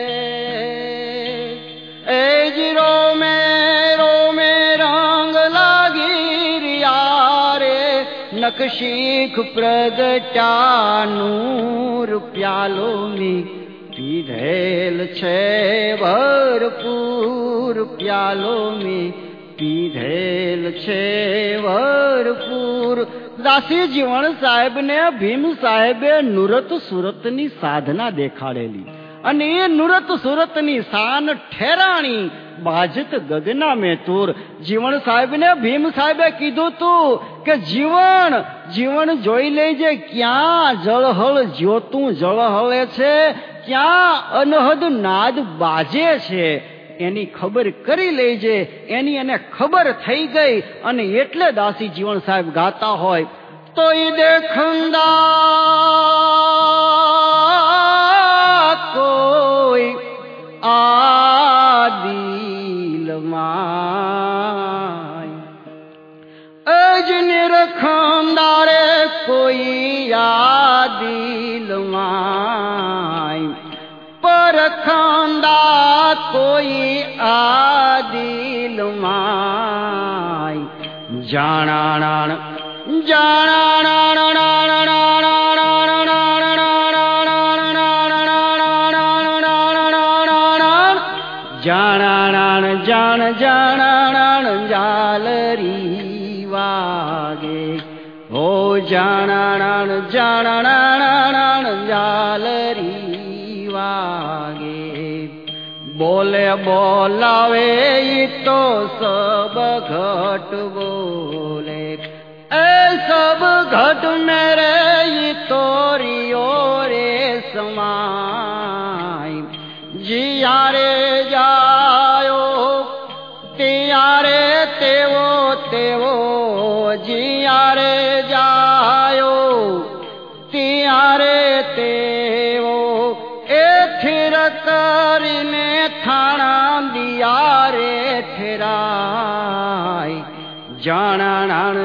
ए जीरो में रंग लागी रिया रे नक्शीख प्रगटा नूर प्यालो में पीधेल છે ભરપૂર પ્યાલો में પીધેલ છે ભરપૂર દાસી જીવણ સાહેબ ને ભીમ સાહેબે નુરત સુરતની સાધના દેખાડેલી અને એ નુરત સુરતની શાન ઠેરાણી બાજત ગગના મેં તૂર. જીવણ સાહેબ ને ભીમ સાહેબે કીધું તું કે જીવન જોઈ લેજે ક્યાં જળહળ જ્યોતું જળહળે છે, ક્યાં અનહદ નાદ બાજે છે, એની ખબર કરી લેજે. એની એને ખબર થઈ ગઈ અને એટલે દાસી જીવણ સાહેબ ગાતા હોય તો ઈ દેખંદા કોઈ આદિલમાં અજ નિરખંદારે કોઈ આદિલમાં પરખંદા કોઈ આદિલમાં જાણાણ જાલરી વાગે હો જાણાણ જાલરી વાગે બોલે બોલાવે તો સબ ઘટ બોલે એ સબ ઘટ મેરે તો રિયો રે સમાય જીયારે જાયો ત્યારે તેવો જીયારે જાયો ત્યારે તેવો એ થિર કરીને થાણા દિયા રે ઠેરાય જાણાણ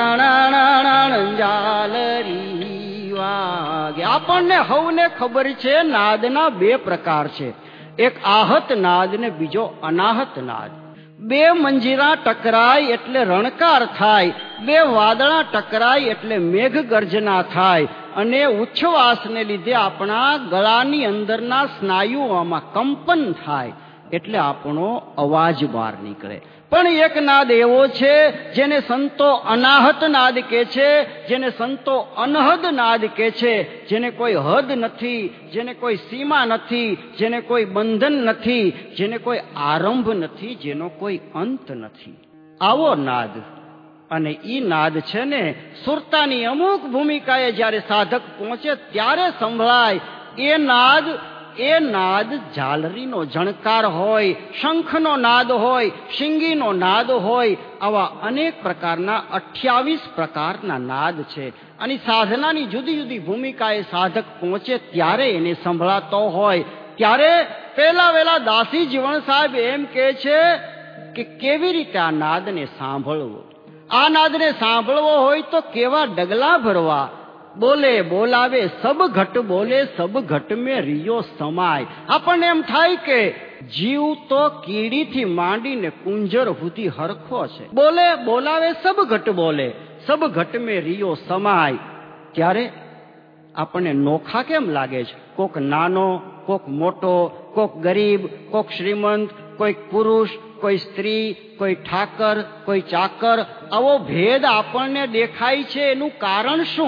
જાલરી વાગે. આપણને હવને ખબર છે નાદના બે પ્રકાર છે, એક આહત નાદ ને બીજો અનાહત નાદ. બે મંજીરા ટકરાય એટલે રણકાર થાય, બે વાદળા ટકરાય એટલે મેઘ ગર્જના થાય અને ઉચ્છવાસને લીધે આપણા ગળાની અંદરના સ્નાયુઓમાં કંપન થાય એટલે આપણો અવાજ બહાર નીકળે. પણ એક નાદ એવો છે જેને સંતો અનાહત નાદ કે છે, જેને સંતો અનહદ નાદ કે છે, જેને કોઈ હદ નથી, જેને કોઈ સીમા નથી, જેને કોઈ બંધન નથી, જેને કોઈ આરંભ નથી, જેનો કોઈ અંત નથી. આવો નાદ અને ઈ નાદ છે ને સુરતાની અમુક ભૂમિકાએ જ્યારે સાધક પહોંચે ત્યારે સંભળાય. એ નાદ ઝાલરીનો ઝણકાર હોય, શંખનો નાદ હોય, શિંગીનો નાદ હોય, આવા અનેક પ્રકારના 28 પ્રકારના નાદ છે. અને સાધનાની જુદી જુદી ભૂમિકાએ સાધક પહોંચે ત્યારે એને સંભળાતો હોય. ત્યારે પહેલા દાસી જીવણ સાહેબ એમ કહે છે કે કેવી રીતે આ નાદને સાંભળવો. આ નાદને સાંભળવો હોય તો કેવા ડગલા ભરવા. બોલે બોલાવે સબ ઘટ બોલે સબ ઘટ મેં રિયો સમાય. આપણને એમ થાય કે જીવ તો કીડીથી માંડીને કુંજર સુધી હરખો છે. બોલે બોલાવે સબ ઘટ બોલે સબ ઘટ મેં રિયો સમાય. ત્યારે આપણને નોખા કેમ લાગે છે? કોક નાનો, કોક મોટો, કોક ગરીબ, કોક શ્રીમંત, કોઈક પુરુષ, કોઈ સ્ત્રી, કોઈ ઠાકર, કોઈ ચાકર, આવો ભેદ આપણને દેખાય છે. એનું કારણ શું?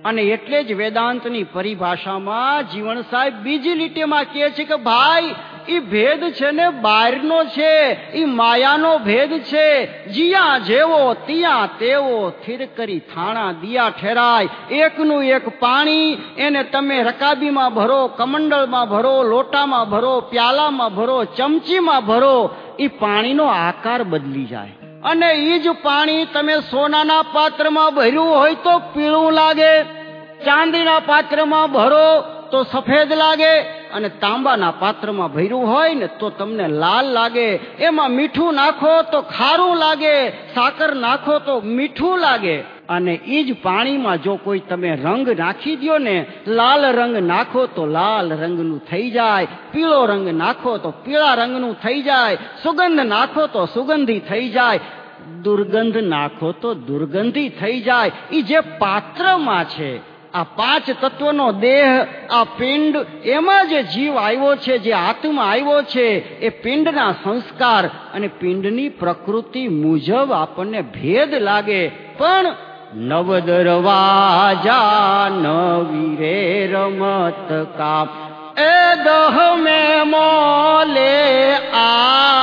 અને એટલે જ વેદાંતની પરિભાષામાં જીવણ સાહેબ બીજી લીટીમાં કહે છે કે ભાઈ ઈ ભેદ છે ને બહારનો છે, ઈ માયાનો ભેદ છે. જીયા જેવો તિયા તેવો, થીર કરી થાણા દિયા ઠેરાય. એકનું એક પાણી, એને તમે રકાબીમાં ભરો, કમંડળમાં ભરો, લોટામાં ભરો, પ્યાલામાં ભરો, ચમચીમાં ભરો, ઈ પાણીનો આકાર બદલી જાય. અને ઈ જ પાણી તમે સોનાના પાત્રમાં ભર્યું હોય તો પીળું લાગે, ચાંદીના પાત્રમાં ભરો તો સફેદ લાગે, અને તાંબાના પાત્રમાં ભર્યું હોય ને તો તમને લાલ લાગે. એમાં મીઠું નાખો તો ખારું લાગે, સાકર નાખો તો મીઠું લાગે. અને ઈ જ પાણીમાં જો કોઈ તમે રંગ નાખી દો ને, લાલ રંગ નાખો તો લાલ રંગનું થઈ જાય, પીળો રંગ નાખો તો પીળા રંગનું થઈ જાય, સુગંધ નાખો તો સુગંધી થઈ જાય, દુર્ગંધ નાખો તો દુર્ગંધી થઈ જાય. ઈ જે પાત્રમાં છે, આ પાંચ તત્વનો દેહ, આ પિંડ, એમાં જે જીવ આવ્યો છે, જે આત્મા આવ્યો છે, એ પિંડના સંસ્કાર અને પિંડની પ્રકૃતિ મુજબ આપણને ભેદ લાગે. પણ નવ દરવાજા નવી રે રમત કાપ, એ દહ મેં મોલે આ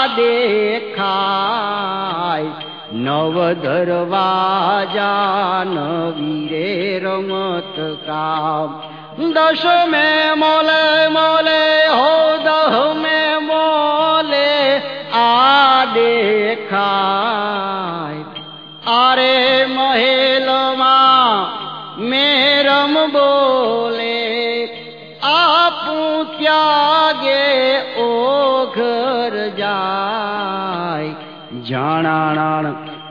દેખાય. નવ દરવાજા નવી રે રમત કામ, દશ મેં મોલે મોલે હો, દહ મેં મોલે આ દેખાય. આરે મહેલમાં મેરમ બોલે, આપું ત્યાગે ઓ ઘર જાય. જાણાણ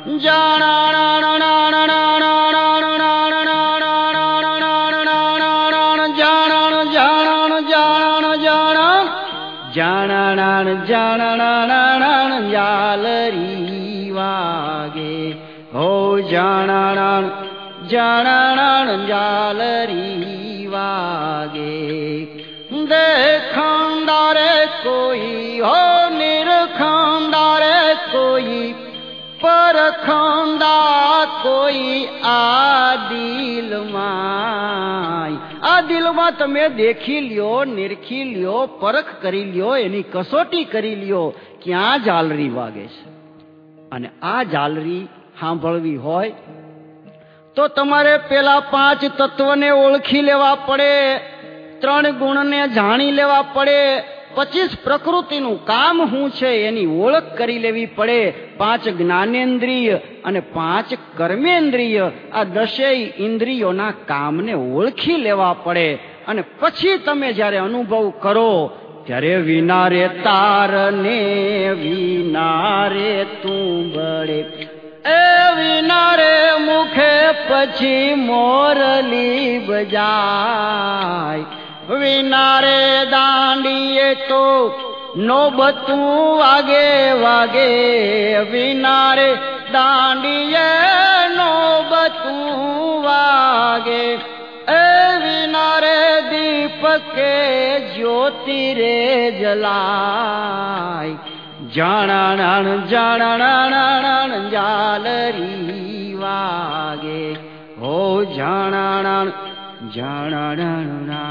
જાલરી વાગે, હો જાણાણ જાલરી વાગે. દેખંડારે કોઈ હો, નિરખંડારે કોઈ, પરખંડા કોઈ આ દિલમાં. આ દિલમાં તમે દેખી લ્યો, નિરખી લ્યો, પરખ કરી લ્યો, એની કસોટી કરી લ્યો, ક્યાં જાલરી વાગે છે. અને આ જાલરી સાંભળવી હોય તો તમારે પેલા પાંચ તત્વને ઓળખી લેવા પડે, 3 ગુણને જાણી લેવા પડે, 25 પ્રકૃતિનું કામ શું છે એની ઓળખ કરી લેવી પડે, 5 જ્ઞાનેન્દ્રિય અને 5 કર્મેન્દ્રિય, આ 10 ઇન્દ્રિયોના કામને ઓળખી લેવા પડે. અને પછી તમે જ્યારે અનુભવ કરો ત્યારે વિના રે તારને વિના રે તું બળે, એ વિના રે મુખે પછી મોરલી બજાય. વિના રે દાંડીએ તો નોબતું વાગે વાગે, વિના રે દાંડીએ નોબતું વાગે. એ વિના રે દીપકે જ્યોતિ રે જલાય. જાણાણ જાણાણ જાલરી વાગે, હો જાણાણ જાણાણ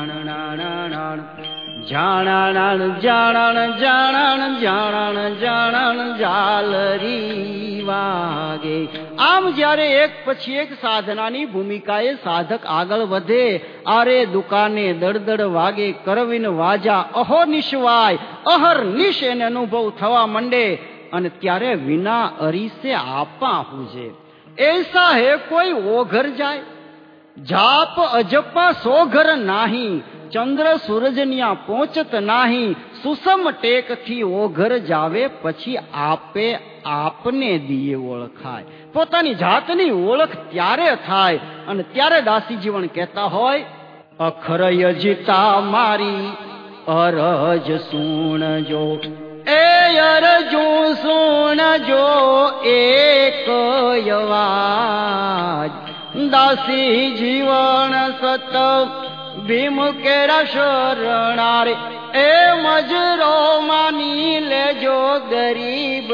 જાણાણ જાણાણ જાણાણ જાણાણ જાલરી વાગે. આમ જ્યારે એક પછી એક સાધનાની ભૂમિકાએ સાધક આગળ વધે, આરે દુકાને દળદળ વાગે, કરવીન વાજા અહો નિશવાય, અહર નિશ એને અનુભવ થવા માંડે. અને ત્યારે વિના અરીસે આપા પૂજે, એસા હે કોઈ ઓઘર જાય. જાપ અજપા સોઘર નાહી, ચંદ્ર સૂરજન્યા પહોંચત નાહી. સુસમ ટેકથી ઓઘર જાવે, પછી આપે આપને દિયે ઓળખાય. પોતાની જાતની ઓળખ ત્યારે થાય. અને ત્યારે દાસી જીવન કહેતા હોય, અખરય જીતા મારી અરજ સુણજો, એ અરજુ સુણજો એક અવાજ. દાસી જીવન સત ભીમ કેરા શરણારે, એ મજરો માની લેજો ગરીબ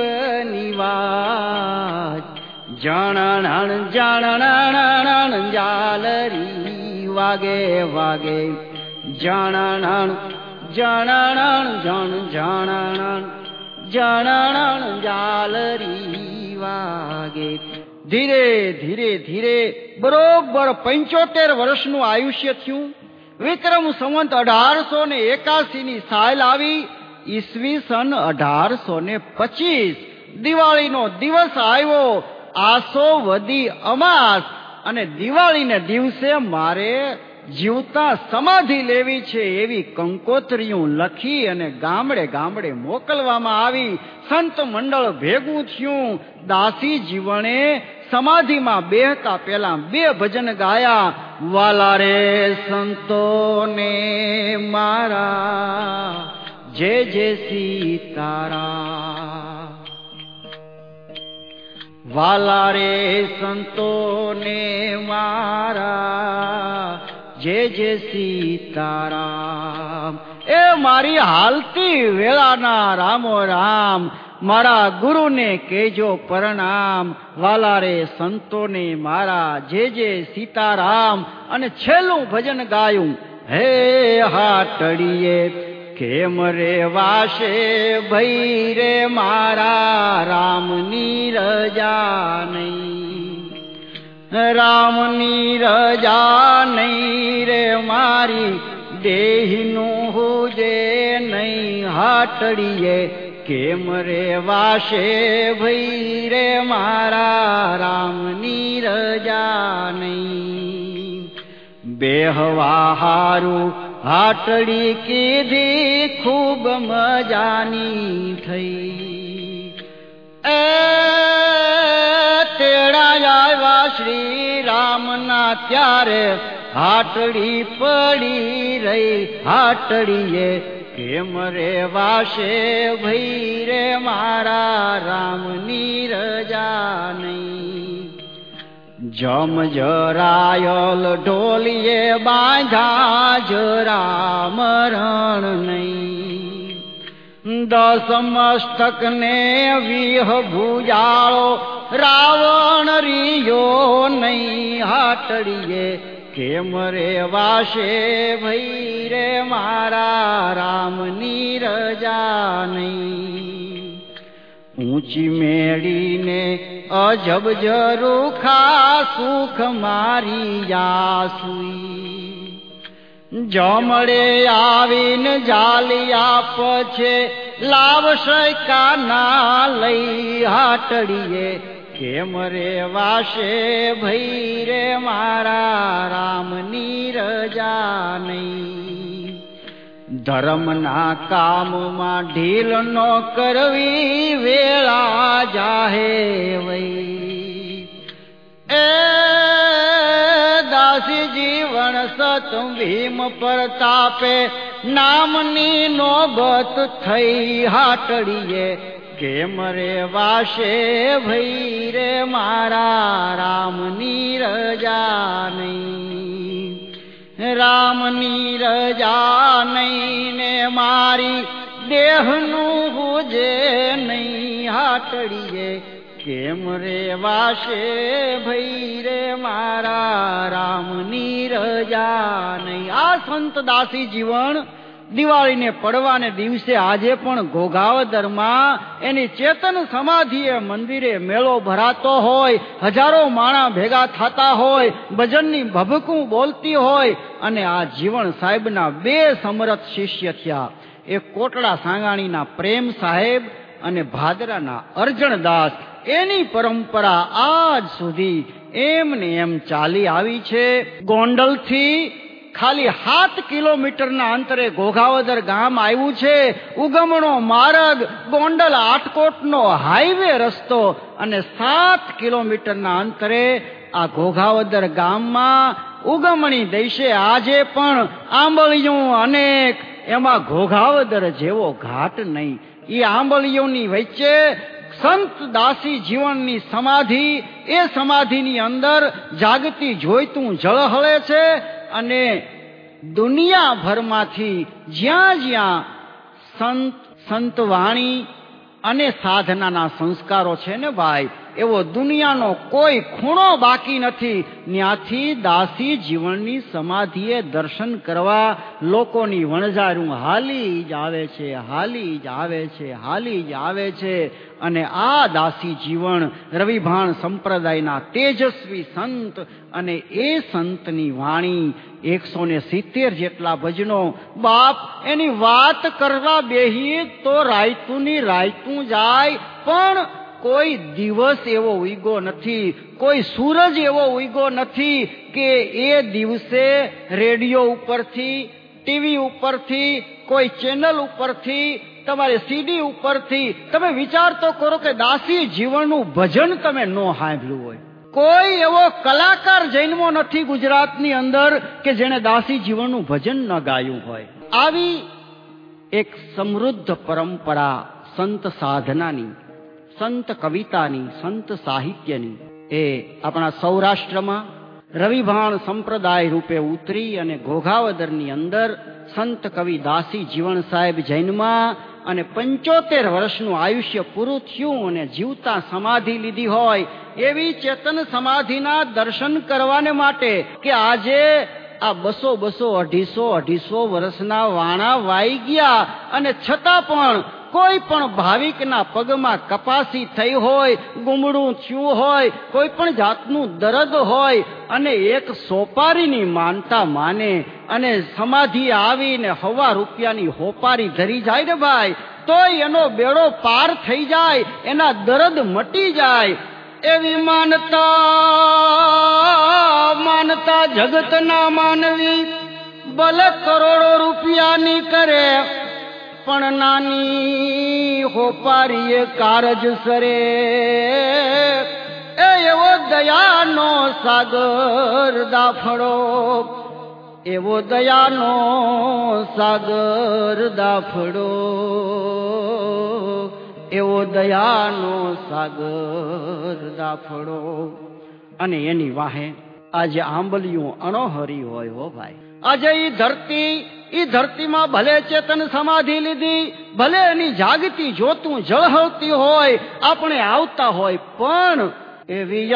નિવાજ. જાણાણ જાણાણ જાલરી વાગે વાગે જણણ જણણ જણ જણણ જણણ ઝાલરી વાગે. ધીરે ધીરે ધીરે બરોબર 75 વર્ષનું આયુષ્ય થયું. વિક્રમ સંવંત 1881 ની સાલ આવી. ઈસવીસન 1825 દિવાળીનો દિવસ આવ્યો. આસો વદી અમાસ અને દિવાળીને દિવસે મારે જીવતા સમાધિ લેવી છે એવી કંકોત્રીઓ લખી અને ગામડે ગામડે મોકલવામાં આવી. સંત મંડળ ભેગું થયું. દાસી જીવણે સમાધિમાં બેહતા પહેલા 2 ભજન ગાયા. વાલા રે સંતોને મારા જય જય સીતારામ. વાલા રે સંતોને મારા જય જય સીતારામ. એ મારી હાલતી વેળાના રામો રામ, મારા ગુરુને કેજો પ્રણામ. વાલા રે સંતોને મારા જય જય સીતારામ. અને છેલ્લું ભજન ગાયું. હે હાટડીએ કેમ રે વાસે ભઈ રે મારા રામની રજા નહીં, રામની રજા નહીં રે મારી દેહીનું હુજે નહીં. હાટડીએ કેમ રે વાસે ભઈ રે મારા રામની રજા નહીં. બેહવા હારું હાટડી કીધી ખૂબ મજાની થઈ. એ તેડા આવ્યા શ્રી રામના ત્યારે હાટડી પડી રહી. હાટડીએ કેમ રે વાસે ભઈ રે મારા રામની રજા નહીં. જમ જરાયલ ઢોલીએ બાંધા જરા મરણ નહીં. 10 મસ્તક ને 20 ભુજાળો રાવણ રીયો નહીં. હાટડીએ કેમ રે વાસે ભઈ રે મારા રામની રજા નહીં. ઊંચી મેળીને અજબ જરુખા સુખ મારી જાસુઈ. જમડે આવીને જાલિયા પછે લાવશે કાના લઈ. હાટડીએ કેમ રે વાસે ભઈ રે મારા રામની રજા નહીં. ધર્મના કામમાં ઢીલ ન કરવી વેળા જાહે વઈ. એ દાસી જીવન સત ભીમ પ્રતાપે નામની નોબત થઈ. હાટડીએ કેમ રે વાસે ભઈ રે મારા રામની રજા નહીં, રામની રજા નહીં ને મારી દેહનું હુજે નહીં. હાટડીએ કેમ રે વાસે ભઈ રે મારા રામની રજા નહીં. આ સંત દાસી જીવન દિવાળીને પડવાને દિવસે આજે પણ ઘોઘાવદરમાં એની ચેતન સમાધિએ મંદિરે મેળો ભરાતો હોય. હજારો માણા ભેગા થતા હોય, ભજનની ભભકું બોલતી હોય. અને આ જીવણ સાહેબના 2 સમરથ શિષ્ય થયા. એક કોટડા સાંગાણીના પ્રેમ સાહેબ અને ભાદરાના અર્જણદાસ. એની પરંપરા આજ સુધી એમને એમ ચાલી આવી છે. ગોંડલથી ખાલી 7 કિલોમીટરના અંતરે ઘોઘાવદર ગામ આવ્યું છે. ઉગમણો માર્ગ, ગોંડલ આટકોટનો હાઈવે રસ્તો અને 7 કિલોમીટરના અંતરે આ ઘોઘાવદર ગામમાં ઉગમણી દેશે આજે પણ આંબળીઓ અનેક. એમાં ઘોઘાવદર જેવો ઘાટ નહીં. એ આંબળીઓની વચ્ચે સંત દાસી જીવનની સમાધિ, એ સમાધિની અંદર જાગતી જોઈતું જળ હળે છે. અને દુનિયાભરમાંથી જ્યાં જ્યાં સંત વાણી અને સાધનાના સંસ્કારો છે ને ભાઈ, એવો દુનિયાનો કોઈ ખૂણો બાકી નથી. ત્યાંથી દાસી જીવનની સમાધિએ દર્શન કરવા લોકોની વણઝારું હાલી જ આવે છે, હાલી જ આવે છે, હાલી જ આવે છે. અને આ દાસી જીવન રવિભાણ સંપ્રદાયના તેજસ્વી સંત, અને એ સંતની વાણી 170 જેટલા ભજનો. બાપ, એની વાત કરવા બેહીએ તો રાયતુંની રાયતું જાય, પણ કોઈ દિવસ એવો ઉગ્યો નથી, કોઈ સૂરજ એવો ઉગ્યો નથી કે એ દિવસે રેડિયો ઉપરથી, ટીવી ઉપરથી, કોઈ ચેનલ ઉપરથી, તમારે સીડી ઉપરથી તમે વિચાર તો કરો કે દાસી જીવનનું ભજન તમે ન સાંભળ્યું હોય. કોઈ એવો કલાકાર જન્મો નથી ગુજરાતની અંદર કે જેણે દાસી જીવનનું ભજન ન ગાયું હોય. આવી એક સમૃદ્ધ પરંપરા સંત સાધનાની, સંત કવિતાની, સંત સાહિત્યની એ આપણા સૌરાષ્ટ્રમાં રવિભાણ સંપ્રદાય રૂપે ઉતરી અને ઘોઘાવદરની અંદર સંત કવિ દાસી જીવણ સાહેબ જૈનમાં અને 75 વર્ષનું આયુષ્ય પૂરું થયું અને જીવતા સમાધિ લીધી હોય. એવી ચેતન સમાધિના દર્શન કરવાને માટે કે આજે આ 200, 250 વર્ષના વાણા વાઈ ગયા અને છતાં પણ કોઈ પણ ભાવિકના પગમાં કપાસી થઈ હોય, ગુમડું થયું હોય, કોઈ પણ જાતનું દર્દ હોય અને એક સોપારીની માનતા માને અને સમાધિ આવીને 1.25 રૂપિયાની હોપારી ધરી જાય ને ભાઈ, તોય એનો બેડો પાર થઈ જાય, એના દર્દ મટી જાય. એવી માનતા જગતના માનવી ભલે કરોડો રૂપિયાની કરે, પણ નાની હોપારીએ કારજ સરે. એવો દયાનો સાગર દાફડો, એવો દયાનો સાગર દાફડો, એવો દયાનો સાગર દાફડો. અને એની વાહે આજે આંબલિયું અણોહરી હોય હો ભાઈ. આજે ઈ ધરતીમાં ભલે ચેતન સમાધિ લીધી, ભલે એની જાગતી જોતું ઝળહળતી હોય, આપણે આવતા હોય, પણ એવી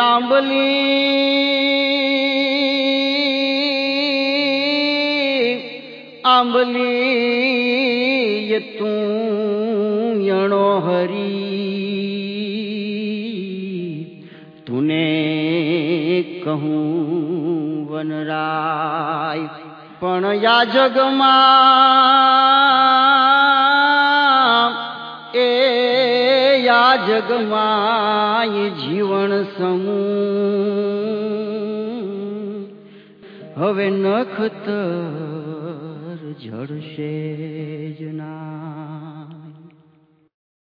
આંબલી તું અણોહરી, તુને કહું વનરાય. પણ યા જગમાં, યા જગમાં જીવન સમૂહ હવે નખતર જડશે જ